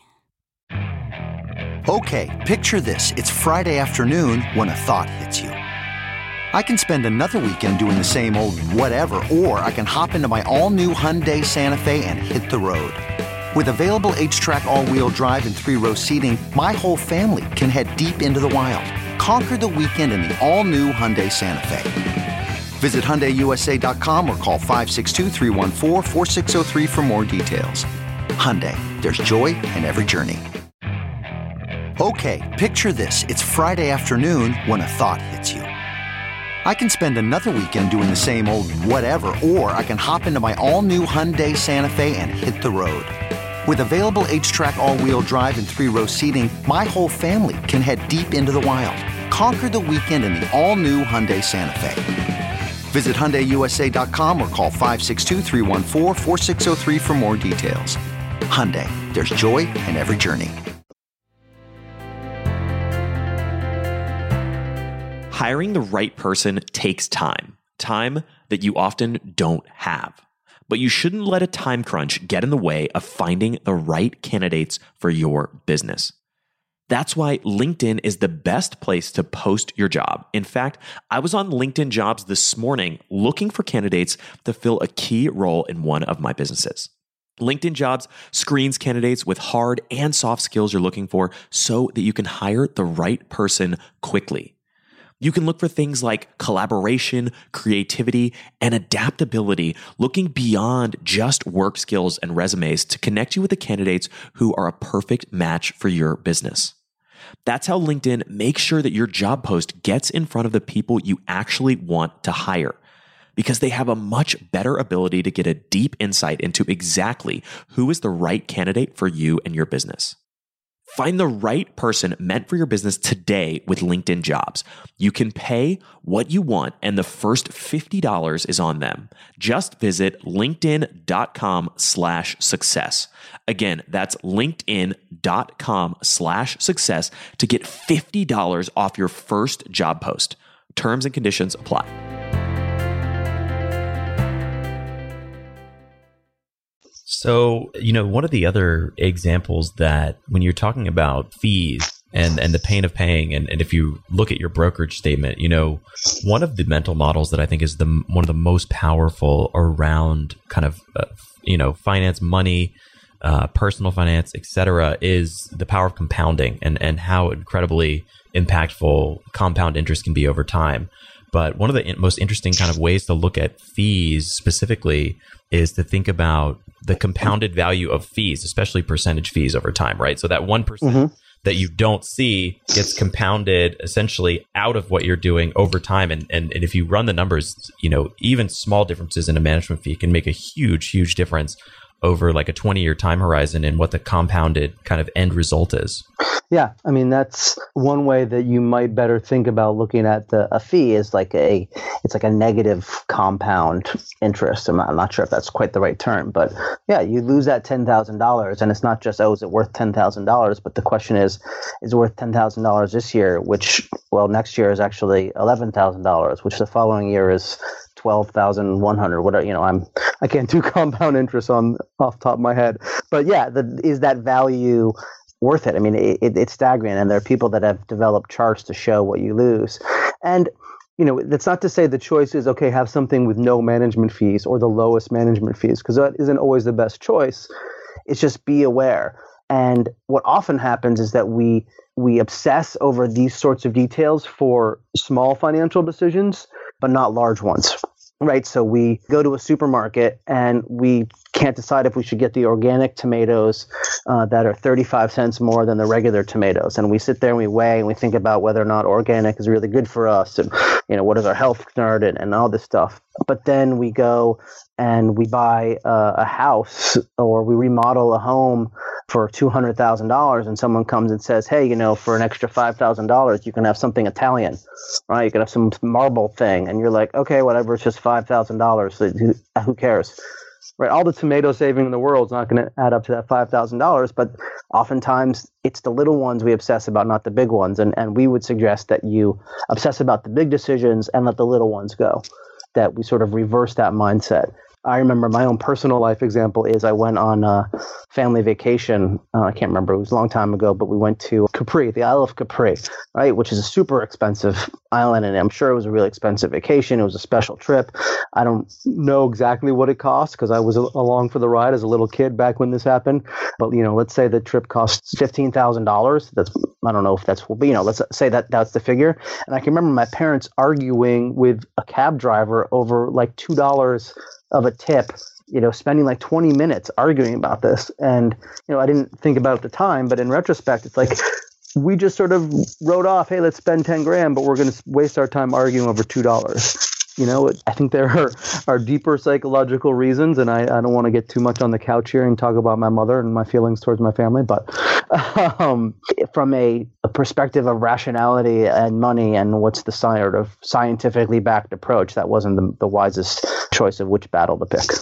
Okay, picture this. It's Friday afternoon when a thought hits you. I can spend another weekend doing the same old whatever, or I can hop into my all-new Hyundai Santa Fe and hit the road. With available H-Track all-wheel drive and three-row seating, my whole family can head deep into the wild. Conquer the weekend in the all-new Hyundai Santa Fe. Visit Hyundai U S A dot com or call five six two, three one four, four six zero three for more details. Hyundai, there's joy in every journey. Okay, picture this. It's Friday afternoon when a thought hits you. I can spend another weekend doing the same old whatever, or I can hop into my all-new Hyundai Santa Fe and hit the road. With available H-Track all-wheel drive and three-row seating, my whole family can head deep into the wild. Conquer the weekend in the all-new Hyundai Santa Fe. Visit Hyundai U S A dot com or call five six two, three one four, four six zero three for more details. Hyundai, there's joy in every journey. Hiring the right person takes time, time that you often don't have. But you shouldn't let a time crunch get in the way of finding the right candidates for your business. That's why LinkedIn is the best place to post your job. In fact, I was on LinkedIn Jobs this morning looking for candidates to fill a key role in one of my businesses. LinkedIn Jobs screens candidates with hard and soft skills you're looking for so that you can hire the right person quickly. You can look for things like collaboration, creativity, and adaptability, looking beyond just work skills and resumes to connect you with the candidates who are a perfect match for your business. That's how LinkedIn makes sure that your job post gets in front of the people you actually want to hire, because they have a much better ability to get a deep insight into exactly who is the right candidate for you and your business. Find the right person meant for your business today with LinkedIn Jobs. You can pay what you want, and the first fifty dollars is on them. Just visit linkedin.com slash success. Again, that's linkedin.com slash success to get fifty dollars off your first job post. Terms and conditions apply. So, you know, one of the other examples that when you're talking about fees and, and the pain of paying, and, and if you look at your brokerage statement, you know, one of the mental models that I think is the one of the most powerful around kind of, uh, you know, finance, money, uh, personal finance, et cetera, is the power of compounding and, and how incredibly impactful compound interest can be over time. But one of the most interesting kind of ways to look at fees specifically is to think about the compounded value of fees, especially percentage fees over time, right? So that one percent mm-hmm. that you don't see gets compounded essentially out of what you're doing over time. And, and, and if you run the numbers, you know, even small differences in a management fee can make a huge, huge difference over like a twenty-year time horizon and what the compounded kind of end result is. Yeah, I mean, that's one way that you might better think about looking at the, a fee is like a, it's like a negative compound interest. I'm not, I'm not sure if that's quite the right term, but yeah, you lose that ten thousand dollars and it's not just, oh, is it worth ten thousand dollars? But the question is, is it worth ten thousand dollars this year, which, well, next year is actually eleven thousand dollars, which the following year is twelve thousand one hundred, whatever, you know, I'm, I can't do compound interest on off the top of my head, but yeah, the, is that value worth it? I mean, it, it, it's staggering, and there are people that have developed charts to show what you lose. And, you know, that's not to say the choice is, okay, have something with no management fees or the lowest management fees, because that isn't always the best choice. It's just be aware. And what often happens is that we we obsess over these sorts of details for small financial decisions, but not large ones. Right. So we go to a supermarket and we can't decide if we should get the organic tomatoes uh, that are thirty-five cents more than the regular tomatoes. And we sit there and we weigh and we think about whether or not organic is really good for us. And, you know, what is our health concern and, and all this stuff. But then we go and we buy uh, a house or we remodel a home for two hundred thousand dollars and someone comes and says, hey, you know, for an extra five thousand dollars, you can have something Italian, right? You can have some marble thing. And you're like, okay, whatever, it's just five thousand dollars. So who, who cares? Right? All the tomato saving in the world is not going to add up to that five thousand dollars, but oftentimes it's the little ones we obsess about, not the big ones. And, and we would suggest that you obsess about the big decisions and let the little ones go, that we sort of reverse that mindset. I remember my own personal life example is I went on a family vacation. Uh, I can't remember. It was a long time ago, but we went to Capri, the Isle of Capri, right, which is a super expensive island. And I'm sure it was a really expensive vacation. It was a special trip. I don't know exactly what it cost because I was a- along for the ride as a little kid back when this happened. But, you know, let's say the trip costs fifteen thousand dollars. That's, I don't know if that's, but, you know, let's say that that's the figure. And I can remember my parents arguing with a cab driver over like two dollars of a tip, you know, spending like twenty minutes arguing about this. And, you know, I didn't think about it at the time, but in retrospect, it's like, we just sort of wrote off, hey, let's spend ten grand, but we're going to waste our time arguing over two dollars. You know, I think there are, are deeper psychological reasons, and I, I don't want to get too much on the couch here and talk about my mother and my feelings towards my family, but um, from a, a perspective of rationality and money and what's the sort of scientifically backed approach, that wasn't the, the wisest choice of which battle to pick.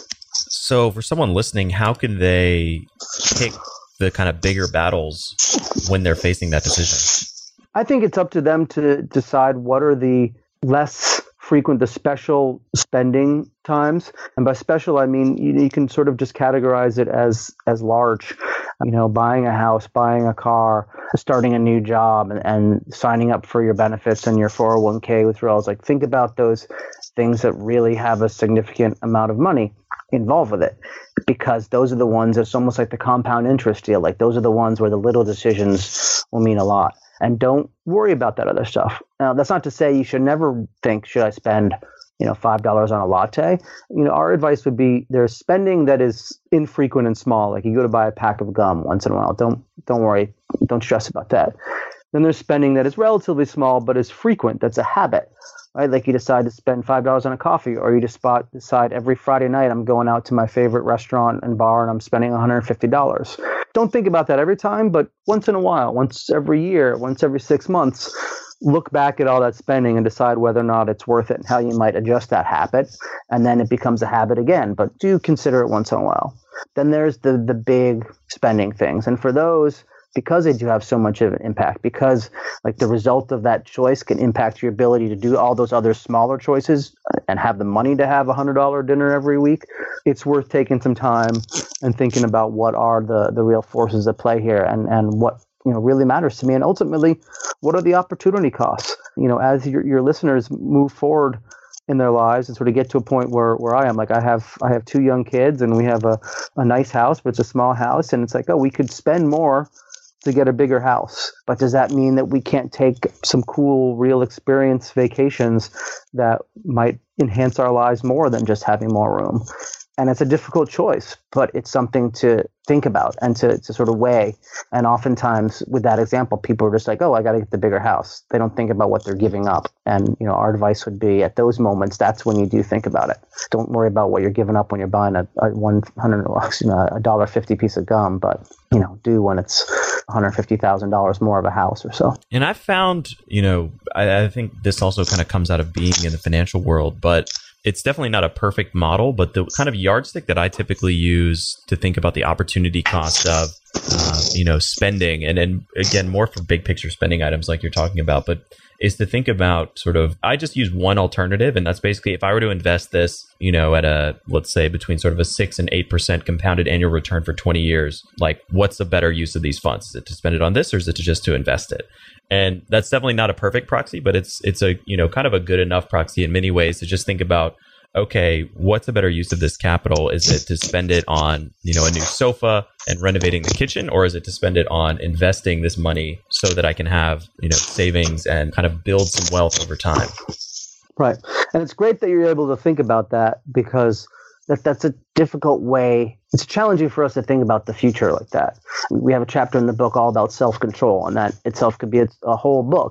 So for someone listening, how can they pick the kind of bigger battles when they're facing that decision? I think it's up to them to decide what are the less frequent, the special spending times. And by special, I mean, you, you can sort of just categorize it as as large, you know, buying a house, buying a car, starting a new job, and, and signing up for your benefits and your four oh one k withdrawals. Like, think about those things that really have a significant amount of money involved with it, because those are the ones, it's almost like the compound interest deal. Like, those are the ones where the little decisions will mean a lot. And don't worry about that other stuff. Now, that's not to say you should never think, should I spend, you know, five dollars on a latte? You know, our advice would be there's spending that is infrequent and small. Like, you go to buy a pack of gum once in a while. Don't, don't worry. Don't stress about that. Then there's spending that is relatively small, but is frequent. That's a habit, right? Like, you decide to spend five dollars on a coffee, or you just spot, decide every Friday night I'm going out to my favorite restaurant and bar and I'm spending one hundred fifty dollars. Don't think about that every time, but once in a while, once every year, once every six months, look back at all that spending and decide whether or not it's worth it and how you might adjust that habit. And then it becomes a habit again, but do consider it once in a while. Then there's the the big spending things. And for those, because they do have so much of an impact, because like the result of that choice can impact your ability to do all those other smaller choices and have the money to have a one hundred dollars dinner every week, it's worth taking some time and thinking about what are the, the real forces at play here, and, and what, you know, really matters to me. And ultimately, what are the opportunity costs? You know, as your, your listeners move forward in their lives and sort of get to a point where, where I am, like I have I have two young kids and we have a, a nice house, but it's a small house, and it's like, oh, we could spend more to get a bigger house. But does that mean that we can't take some cool, real experience vacations that might enhance our lives more than just having more room? And it's a difficult choice, but it's something to think about and to, to sort of weigh. And oftentimes with that example, people are just like, oh, I got to get the bigger house. They don't think about what they're giving up. And, you know, our advice would be at those moments, that's when you do think about it. Don't worry about what you're giving up when you're buying a, a one hundred, you know, a one dollar fifty piece of gum, but, you know, do when it's one hundred fifty thousand dollars more of a house or so. And I found, you know, I, I think this also kind of comes out of being in the financial world, but it's definitely not a perfect model, but the kind of yardstick that I typically use to think about the opportunity cost of, uh, you know, spending, and then again, more for big picture spending items like you're talking about, but is to think about sort of, I just use one alternative, and that's basically if I were to invest this, you know, at a, let's say between sort of a six and eight percent compounded annual return for twenty years, like what's the better use of these funds? Is it to spend it on this, or is it to just to invest it? And that's definitely not a perfect proxy, but it's it's a, you know, kind of a good enough proxy in many ways to just think about, okay, what's a better use of this capital? Is it to spend it on, you know, a new sofa and renovating the kitchen, or is it to spend it on investing this money so that I can have, you know, savings and kind of build some wealth over time? Right. And it's great that you're able to think about that, because that that's a difficult way. It's challenging for us to think about the future like that. We have a chapter in the book all about self-control, and that itself could be a, a whole book.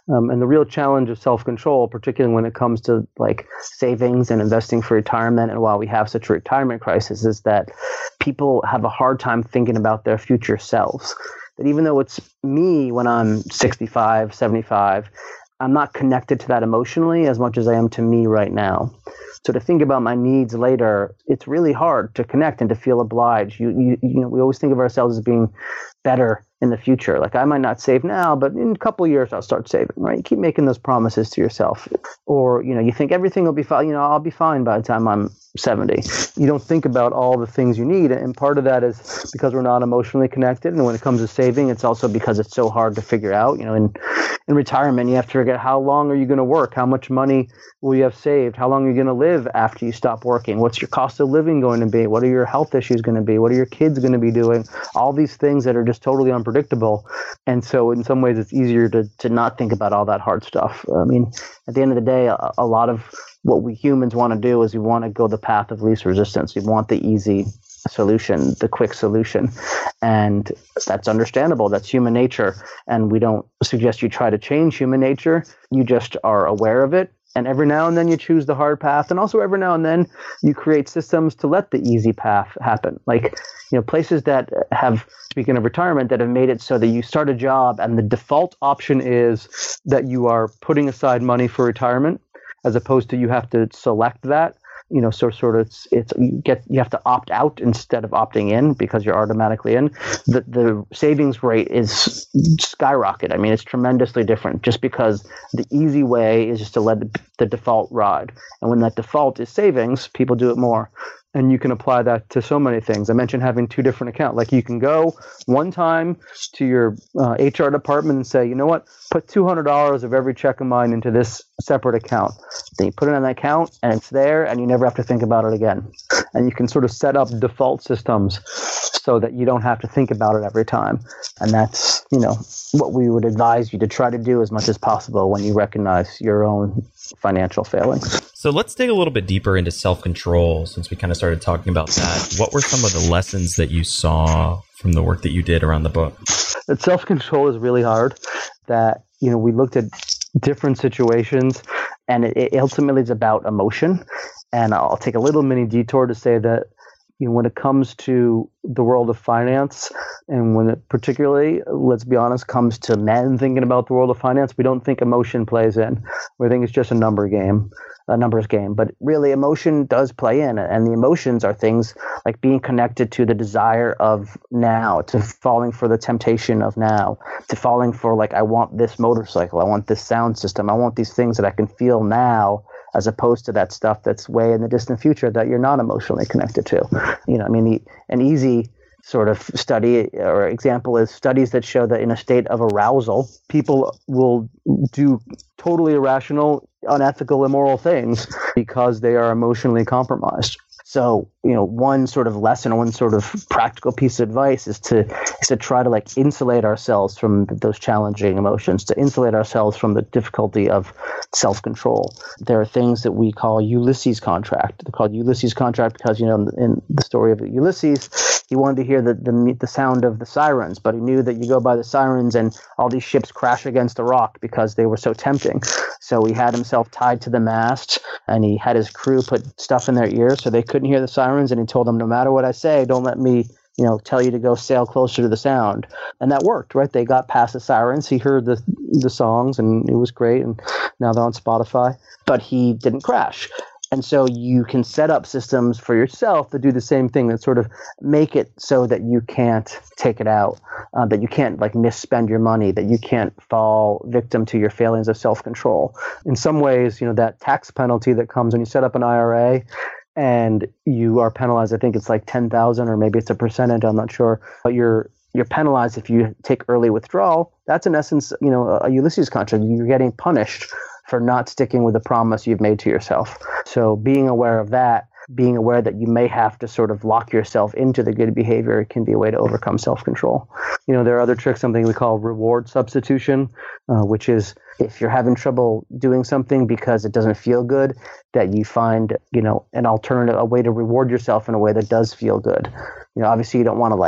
Um, and the real challenge of self-control, particularly when it comes to like savings and investing for retirement, and while we have such a retirement crisis, is that people have a hard time thinking about their future selves. That even though it's me when I'm sixty-five, seventy-five, I'm not connected to that emotionally as much as I am to me right now. So to think about my needs later, it's really hard to connect and to feel obliged. You, you, you know, we always think of ourselves as being better in the future. Like, I might not save now, but in a couple of years I'll start saving, right? You keep making those promises to yourself. Or, you know, you think everything will be fine, you know, I'll be fine by the time I'm seventy. You don't think about all the things you need. And part of that is because we're not emotionally connected. And when it comes to saving, it's also because it's so hard to figure out. You know, in, in retirement, you have to figure out how long are you going to work? How much money will you have saved? How long are you going to live after you stop working? What's your cost of living going to be? What are your health issues going to be? What are your kids going to be doing? All these things that are just totally unpredictable. And so in some ways, it's easier to, to not think about all that hard stuff. I mean, at the end of the day, a, a lot of what we humans want to do is we want to go the path of least resistance. We want the easy solution, the quick solution. And that's understandable. That's human nature. And we don't suggest you try to change human nature. You just are aware of it. And every now and then you choose the hard path. And also every now and then you create systems to let the easy path happen. Like, you know, places that have, speaking of retirement, that have made it so that you start a job and the default option is that you are putting aside money for retirement, as opposed to you have to select that. You know, so sort of it's, it's you get you have to opt out instead of opting in because you're automatically in. The the savings rate is skyrocket. I mean, it's tremendously different just because the easy way is just to let the, the default ride. And when that default is savings, people do it more. And you can apply that to so many things. I mentioned having two different accounts. Like, you can go one time to your uh, H R department and say, you know what, put two hundred dollars of every check of mine into this separate account. Then you put it in that account and it's there and you never have to think about it again. And you can sort of set up default systems so that you don't have to think about it every time. And that's, you know, what we would advise you to try to do as much as possible when you recognize your own financial failings. So let's dig a little bit deeper into self-control, since we kind of started talking about that. What were some of the lessons that you saw from the work that you did around the book? That self-control is really hard. That, you know, we looked at different situations, and it, it ultimately is about emotion. And I'll take a little mini detour to say that, you know, when it comes to the world of finance, and when it particularly, let's be honest, comes to men thinking about the world of finance, we don't think emotion plays in. We think it's just a number game, a numbers game. But really, emotion does play in. And the emotions are things like being connected to the desire of now, to falling for the temptation of now, to falling for, like, I want this motorcycle, I want this sound system, I want these things that I can feel now, as opposed to that stuff that's way in the distant future that you're not emotionally connected to. You know, I mean, the, an easy sort of study or example is studies that show that in a state of arousal, people will do totally irrational, unethical, immoral things because they are emotionally compromised. So, you know, one sort of lesson, one sort of practical piece of advice is to is to try to like insulate ourselves from those challenging emotions, to insulate ourselves from the difficulty of self-control. There are things that we call Ulysses contract. They're called Ulysses contract because, you know, in the story of Ulysses, he wanted to hear the, the the sound of the sirens, but he knew that you go by the sirens and all these ships crash against a rock because they were so tempting. So he had himself tied to the mast, and he had his crew put stuff in their ears so they couldn't hear the sirens. And he told them, no matter what I say, don't let me, you know, tell you to go sail closer to the sound. And that worked, right? They got past the sirens. He heard the the songs, and it was great. And now they're on Spotify. But he didn't crash. And so you can set up systems for yourself to do the same thing, that sort of make it so that you can't take it out, uh, that you can't like misspend your money, that you can't fall victim to your failings of self-control. In some ways, you know, that tax penalty that comes when you set up an I R A and you are penalized, I think it's like ten thousand or maybe it's a percentage, I'm not sure, but you're you're penalized if you take early withdrawal. That's in essence, you know, a Ulysses contract. You're getting punished for not sticking with the promise you've made to yourself. So being aware of that, being aware that you may have to sort of lock yourself into the good behavior, can be a way to overcome self-control. You know, there are other tricks, something we call reward substitution, uh, which is if you're having trouble doing something because it doesn't feel good, that you find, you know, an alternative, a way to reward yourself in a way that does feel good. You know, obviously you don't want to like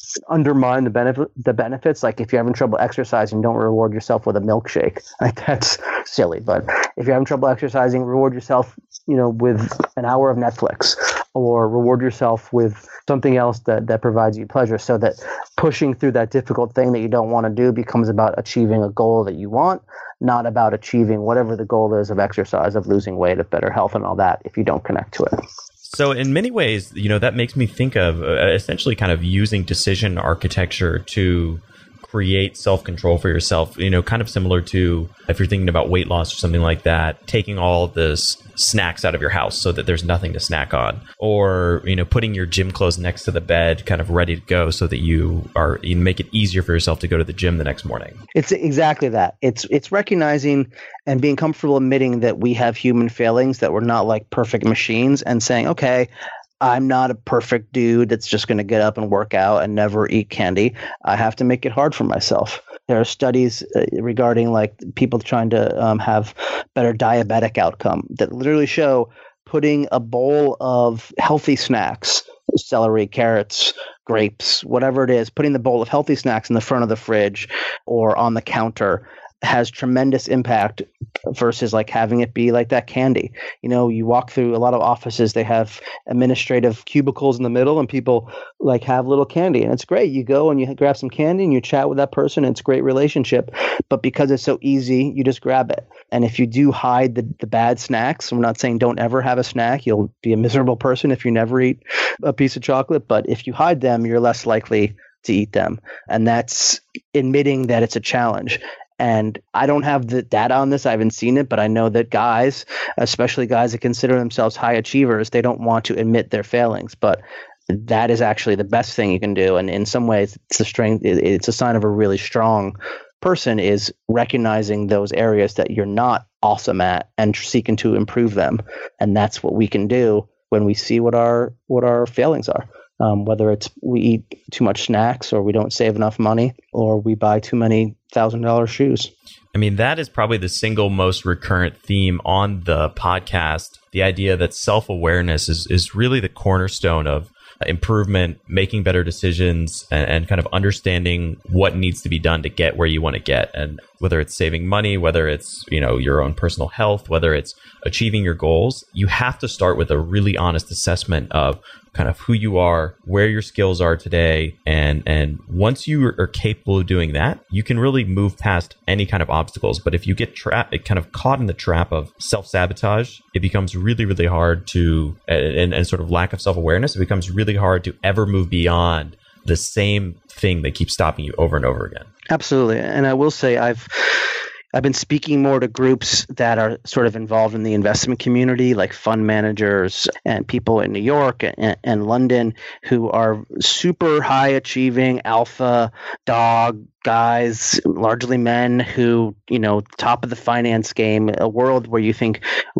undermine the benefit the benefits. Like if you're having trouble exercising, don't reward yourself with a milkshake. Like that's silly. But if you're having trouble exercising, reward yourself, you know, with an hour of Netflix, or reward yourself with something else that, that provides you pleasure, so that pushing through that difficult thing that you don't want to do becomes about achieving a goal that you want, not about achieving whatever the goal is of exercise, of losing weight, of better health and all that, if you don't connect to it. So in many ways, you know, that makes me think of uh, essentially kind of using decision architecture to create self-control for yourself, you know, kind of similar to if you're thinking about weight loss or something like that, taking all this snacks out of your house so that there's nothing to snack on, or, you know, putting your gym clothes next to the bed kind of ready to go so that you are, you make it easier for yourself to go to the gym the next morning. It's exactly that. It's it's recognizing and being comfortable admitting that we have human failings, that we're not like perfect machines, and saying, okay, I'm not a perfect dude that's just going to get up and work out and never eat candy. I have to make it hard for myself. There are studies uh, regarding like people trying to um, have better diabetic outcome that literally show putting a bowl of healthy snacks, celery, carrots, grapes, whatever it is, putting the bowl of healthy snacks in the front of the fridge or on the counter has tremendous impact versus like having it be like that candy. You know, you walk through a lot of offices, they have administrative cubicles in the middle and people like have little candy, and it's great. You go and you grab some candy and you chat with that person, and it's a great relationship. But because it's so easy, you just grab it. And if you do hide the, the bad snacks, I'm not saying don't ever have a snack. You'll be a miserable person if you never eat a piece of chocolate. But if you hide them, you're less likely to eat them. And that's admitting that it's a challenge. And I don't have the data on this. I haven't seen it, but I know that guys, especially guys that consider themselves high achievers, they don't want to admit their failings. But that is actually the best thing you can do. And in some ways, it's a strength. It's a sign of a really strong person, is recognizing those areas that you're not awesome at and seeking to improve them. And that's what we can do when we see what our what our failings are. Um, whether it's we eat too much snacks, or we don't save enough money, or we buy too many thousand dollar shoes. I mean, that is probably the single most recurrent theme on the podcast. The idea that self-awareness is, is really the cornerstone of improvement, making better decisions, and, and kind of understanding what needs to be done to get where you want to get. And whether it's saving money, whether it's, you know, your own personal health, whether it's achieving your goals, you have to start with a really honest assessment of kind of who you are, where your skills are today. And, and once you are capable of doing that, you can really move past any kind of obstacles. But if you get trapped, kind of caught in the trap of self-sabotage, it becomes really, really hard to, and, and sort of lack of self-awareness, it becomes really hard to ever move beyond the same thing that keeps stopping you over and over again. Absolutely. And I will say I've I've been speaking more to groups that are sort of involved in the investment community, like fund managers and people in New York and, and London who are super high achieving alpha dog guys, largely men who, you know, top of the finance game, a world where you think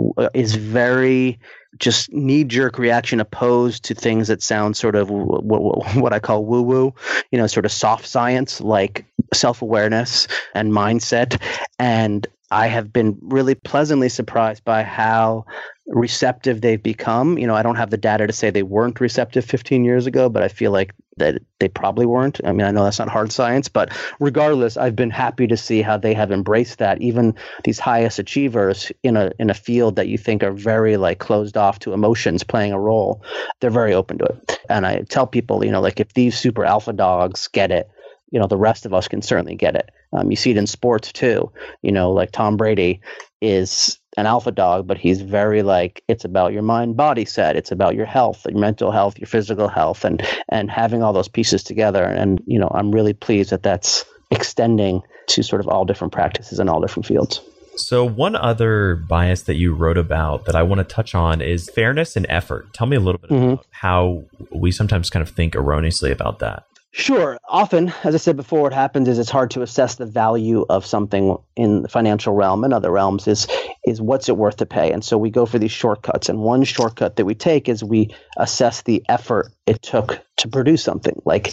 is very just knee-jerk reaction opposed to things that sound sort of what, what I call woo-woo, you know, sort of soft science like self-awareness and mindset. And I have been really pleasantly surprised by how receptive they've become. You know, I don't have the data to say they weren't receptive fifteen years ago, but I feel like that they probably weren't. I mean, I know that's not hard science, but regardless, I've been happy to see how they have embraced that. Even these highest achievers in a in a field that you think are very like closed off to emotions playing a role, they're very open to it. And I tell people, you know, like if these super alpha dogs get it, you know, the rest of us can certainly get it. Um, you see it in sports too. You know, like Tom Brady is an alpha dog, but he's very like, it's about your mind body set. It's about your health, your mental health, your physical health, and and having all those pieces together. And, you know, I'm really pleased that that's extending to sort of all different practices in all different fields. So one other bias that you wrote about that I want to touch on is fairness and effort. Tell me a little bit mm-hmm. about how we sometimes kind of think erroneously about that. Sure. Often, as I said before, what happens is it's hard to assess the value of something in the financial realm and other realms is is what's it worth to pay. And so we go for these shortcuts. And one shortcut that we take is we assess the effort it took to produce something. Like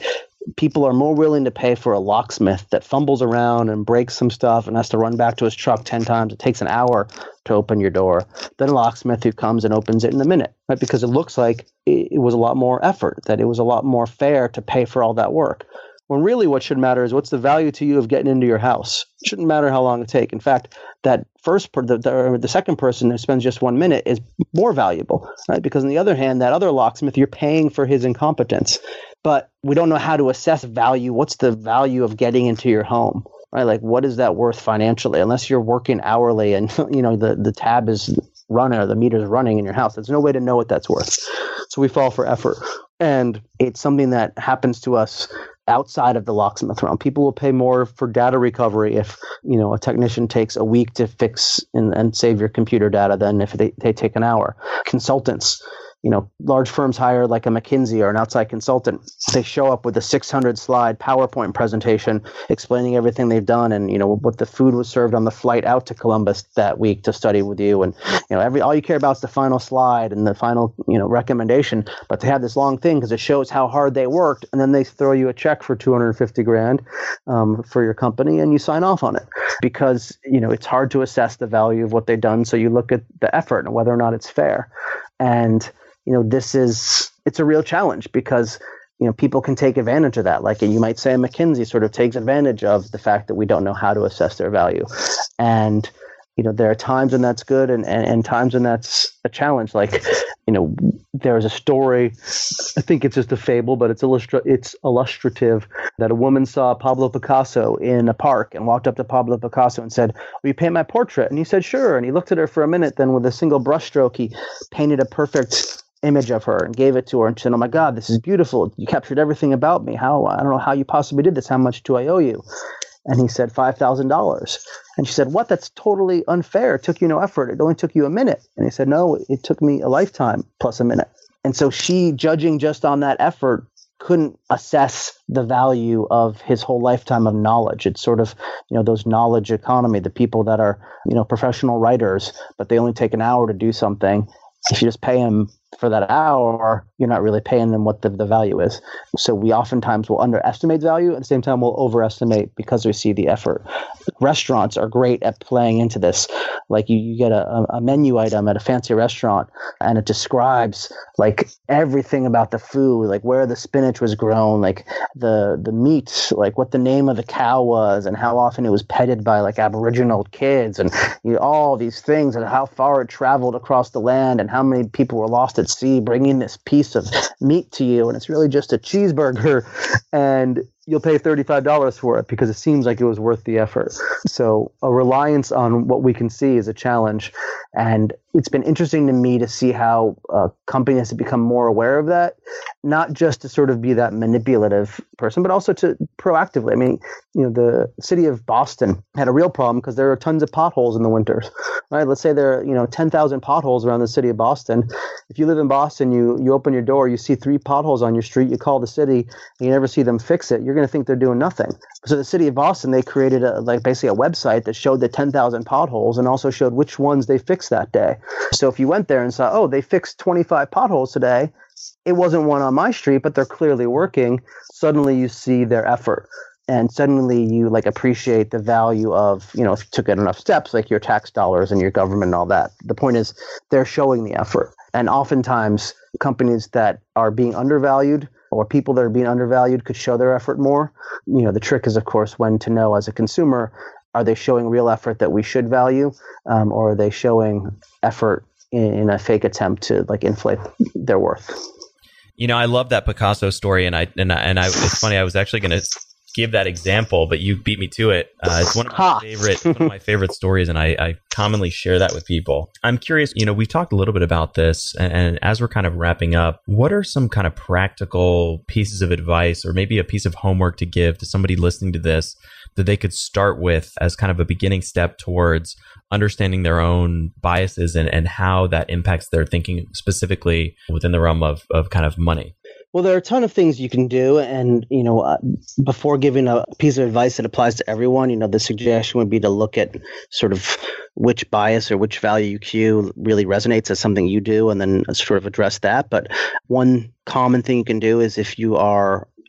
people are more willing to pay for a locksmith that fumbles around and breaks some stuff and has to run back to his truck ten times. It takes an hour to open your door than a locksmith who comes and opens it in a minute, right? Because it looks like it was a lot more effort, that it was a lot more fair to pay for all that work. When really what should matter is what's the value to you of getting into your house. It shouldn't matter how long it takes. In fact, that first, per, the, the, the second person who spends just one minute is more valuable, right? Because on the other hand, that other locksmith, you're paying for his incompetence. But we don't know how to assess value. What's the value of getting into your home, right? Like, what is that worth financially? Unless you're working hourly and, you know, the, the tab is running or the meter's running in your house. There's no way to know what that's worth. So we fall for effort. And it's something that happens to us outside of the locksmith realm. People will pay more for data recovery if, you know, a technician takes a week to fix and, and save your computer data than if they, they take an hour. Consultants, you know, large firms hire like a McKinsey or an outside consultant. They show up with a six hundred slide PowerPoint presentation explaining everything they've done and, you know, what the food was served on the flight out to Columbus that week to study with you. And, you know, every all you care about is the final slide and the final, you know, recommendation. But they have this long thing because it shows how hard they worked. And then they throw you a check for two hundred fifty grand um, for your company and you sign off on it because, you know, it's hard to assess the value of what they've done. So you look at the effort and whether or not it's fair. And you know, this is, it's a real challenge because, you know, people can take advantage of that. Like you might say McKinsey sort of takes advantage of the fact that we don't know how to assess their value. And, you know, there are times when that's good and, and, and times when that's a challenge. Like, you know, there's a story, I think it's just a fable, but it's illustra- it's illustrative that a woman saw Pablo Picasso in a park and walked up to Pablo Picasso and said, will you paint my portrait? And he said, sure. And he looked at her for a minute. Then with a single brushstroke, he painted a perfect image of her and gave it to her and said, oh my God, this is beautiful. You captured everything about me. How, I don't know how you possibly did this. How much do I owe you? And he said five thousand dollars. And she said, what? That's totally unfair. It took you no effort. It only took you a minute. And he said, no, it took me a lifetime plus a minute. And so she, judging just on that effort, couldn't assess the value of his whole lifetime of knowledge. It's sort of, you know, those knowledge economy, the people that are, you know, professional writers, but they only take an hour to do something. If you just pay them for that hour, you're not really paying them what the, the value is. So we oftentimes will underestimate value. At the same time, we'll overestimate because we see the effort. Restaurants are great at playing into this. Like you, you get a, a menu item at a fancy restaurant and it describes like everything about the food, like where the spinach was grown, like the, the meat, like what the name of the cow was and how often it was petted by like Aboriginal kids and you know, all these things and how far it traveled across the land and how many people were lost at sea bringing this piece of meat to you. And it's really just a cheeseburger. And you'll pay thirty-five dollars for it because it seems like it was worth the effort. So a reliance on what we can see is a challenge. And it's been interesting to me to see how uh, companies have become more aware of that, not just to sort of be that manipulative person, but also to proactively. I mean, you know, the city of Boston had a real problem because there are tons of potholes in the winters, right? Let's say there are, you know, ten thousand potholes around the city of Boston. If you live in Boston, you, you open your door, you see three potholes on your street, you call the city, and you never see them fix it. You're going to think they're doing nothing. So the city of Boston, they created a, like basically a website that showed the ten thousand potholes and also showed which ones they fixed that day. So if you went there and saw, oh, they fixed twenty-five potholes today, it wasn't one on my street, but they're clearly working. Suddenly you see their effort. And suddenly you like appreciate the value of, you know, if you took it enough steps, like your tax dollars and your government and all that. The point is they're showing the effort. And oftentimes companies that are being undervalued or people that are being undervalued could show their effort more. You know, the trick is, of course, when to know as a consumer, are they showing real effort that we should value, um, or are they showing effort in, in a fake attempt to like inflate their worth? You know, I love that Picasso story, and I and I, and I it's funny. I was actually going to give that example, but you beat me to it. Uh, it's one of my favorite one of my favorite stories, and I, I commonly share that with people. I'm curious. You know, we talked a little bit about this, and, and as we're kind of wrapping up, what are some kind of practical pieces of advice, or maybe a piece of homework to give to somebody listening to this that they could start with as kind of a beginning step towards understanding their own biases and, and how that impacts their thinking specifically within the realm of, of kind of money? Well, there are a ton of things you can do. And, you know, uh, before giving a piece of advice that applies to everyone, you know, the suggestion would be to look at sort of which bias or which value cue really resonates as something you do and then sort of address that. But one common thing you can do is if you are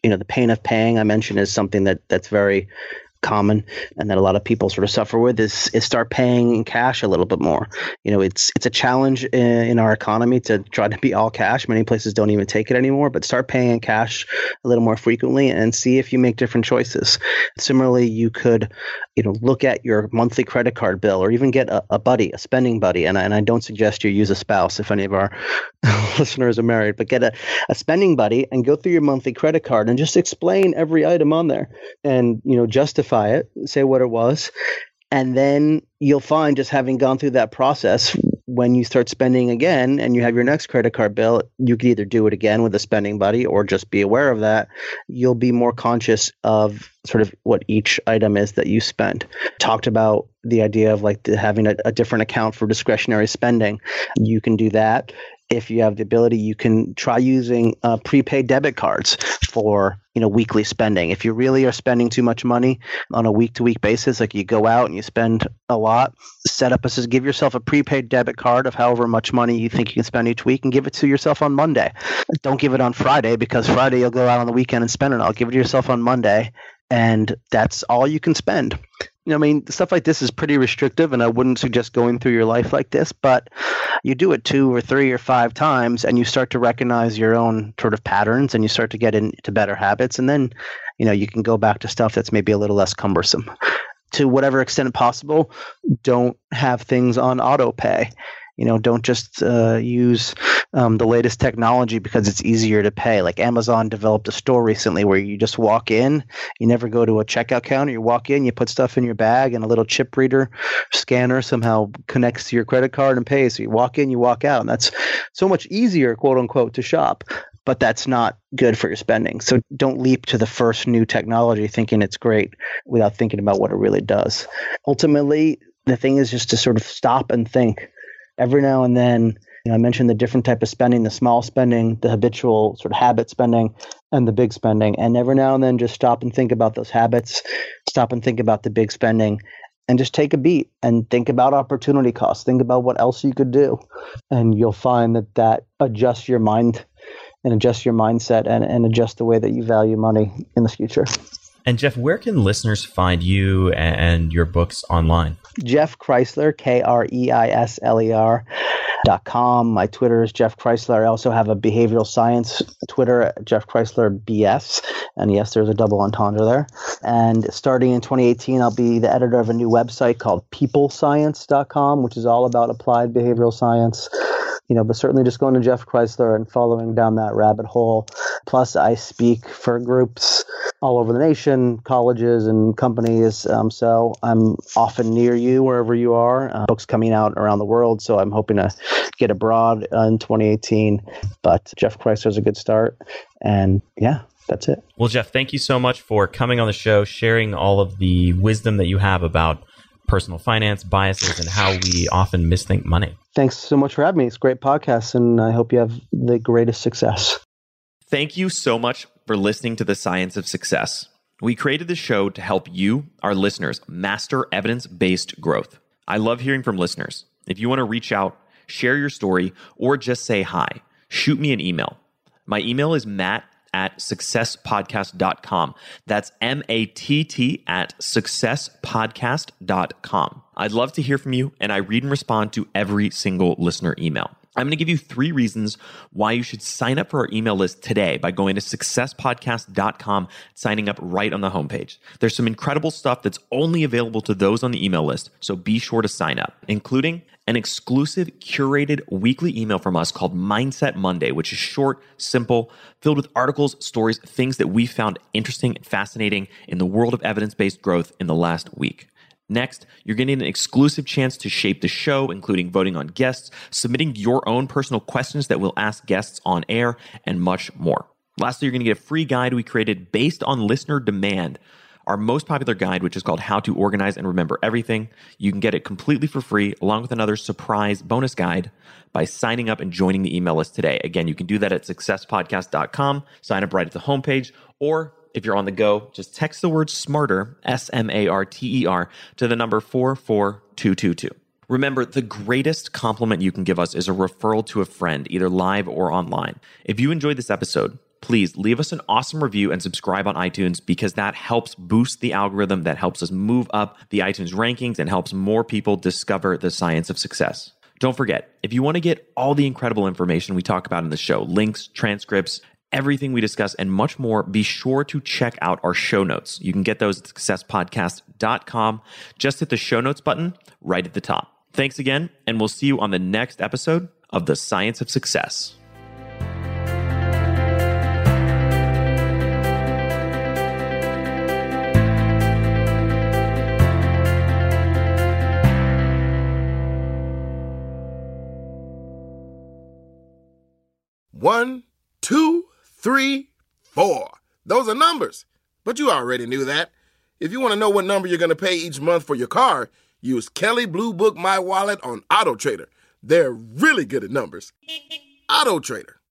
you know, the pain of paying I mentioned is something that that's very common and that a lot of people sort of suffer with is, is start paying in cash a little bit more. You know, it's it's a challenge in, in our economy to try to be all cash. Many places don't even take it anymore, but start paying in cash a little more frequently and see if you make different choices. Similarly, you could, you know, look at your monthly credit card bill or even get a, a buddy, a spending buddy. And I, and I don't suggest you use a spouse if any of our listeners are married, but get a, a spending buddy and go through your monthly credit card and just explain every item on there and, you know, justify it, say what it was, and then you'll find just having gone through that process, when you start spending again and you have your next credit card bill, you could either do it again with a spending buddy or just be aware of that. You'll be more conscious of sort of what each item is that you spend. Talked about the idea of like having a, a different account for discretionary spending. You can do that. If you have the ability, you can try using uh, prepaid debit cards for, you know, weekly spending. If you really are spending too much money on a week-to-week basis, like you go out and you spend a lot, set up a says give yourself a prepaid debit card of however much money you think you can spend each week and give it to yourself on Monday. Don't give it on Friday because Friday you'll go out on the weekend and spend it all. Give it to yourself on Monday, and that's all you can spend. You know, I mean, stuff like this is pretty restrictive, and I wouldn't suggest going through your life like this, but you do it two or three or five times, and you start to recognize your own sort of patterns, and you start to get into better habits, and then, you know, you can go back to stuff that's maybe a little less cumbersome. To whatever extent possible, don't have things on auto pay. You know, don't just uh, use um, the latest technology because it's easier to pay. Like Amazon developed a store recently where you just walk in, you never go to a checkout counter. You walk in, you put stuff in your bag, and a little chip reader scanner somehow connects to your credit card and pays. So you walk in, you walk out, and that's so much easier, quote unquote, to shop. But that's not good for your spending. So don't leap to the first new technology thinking it's great without thinking about what it really does. Ultimately, the thing is just to sort of stop and think. Every now and then, you know, I mentioned the different type of spending, the small spending, the habitual sort of habit spending, and the big spending. And every now and then just stop and think about those habits, stop and think about the big spending, and just take a beat and think about opportunity costs. Think about what else you could do. And you'll find that that adjusts your mind and adjusts your mindset and, and adjusts the way that you value money in the future. And Jeff, where can listeners find you and your books online? Jeff Kreisler, K R E I S L E R dot com. My Twitter is Jeff Kreisler. I also have a behavioral science Twitter, Jeff Kreisler B S. And yes, there's a double entendre there. And starting in twenty eighteen, I'll be the editor of a new website called people science dot com, which is all about applied behavioral science. You know, but certainly just going to Jeff Kreisler and following down that rabbit hole. Plus, I speak for groups all over the nation, colleges and companies. Um, so I'm often near you wherever you are. Uh, books coming out around the world. So I'm hoping to get abroad uh, in twenty eighteen. But Jeff Kreisler is a good start. And yeah, that's it. Well, Jeff, thank you so much for coming on the show, sharing all of the wisdom that you have about personal finance, biases, and how we often misthink money. Thanks so much for having me. It's a great podcast, and I hope you have the greatest success. Thank you so much for listening to The Science of Success. We created this show to help you, our listeners, master evidence-based growth. I love hearing from listeners. If you want to reach out, share your story, or just say hi, shoot me an email. My email is matt at success podcast dot com. That's M A T T at success podcast dot com. I'd love to hear from you, and I read and respond to every single listener email. I'm going to give you three reasons why you should sign up for our email list today by going to success podcast dot com, signing up right on the homepage. There's some incredible stuff that's only available to those on the email list, so be sure to sign up, including an exclusive curated weekly email from us called Mindset Monday, which is short, simple, filled with articles, stories, things that we found interesting and fascinating in the world of evidence-based growth in the last week. Next, you're getting an exclusive chance to shape the show, including voting on guests, submitting your own personal questions that we'll ask guests on air, and much more. Lastly, you're going to get a free guide we created based on listener demand, our most popular guide, which is called How to Organize and Remember Everything. You can get it completely for free, along with another surprise bonus guide by signing up and joining the email list today. Again, you can do that at success podcast dot com, sign up right at the homepage, or if you're on the go, just text the word SMARTER, S M A R T E R, to the number four four two two two. Remember, the greatest compliment you can give us is a referral to a friend, either live or online. If you enjoyed this episode, please leave us an awesome review and subscribe on iTunes, because that helps boost the algorithm, that helps us move up the iTunes rankings and helps more people discover the science of success. Don't forget, if you want to get all the incredible information we talk about in the show, links, transcripts, everything we discuss, and much more, be sure to check out our show notes. You can get those at success podcast dot com. Just hit the show notes button right at the top. Thanks again, and we'll see you on the next episode of The Science of Success. One, two, three, four. Those are numbers. But you already knew that. If you want to know what number you're going to pay each month for your car, use Kelley Blue Book My Wallet on AutoTrader. They're really good at numbers. AutoTrader.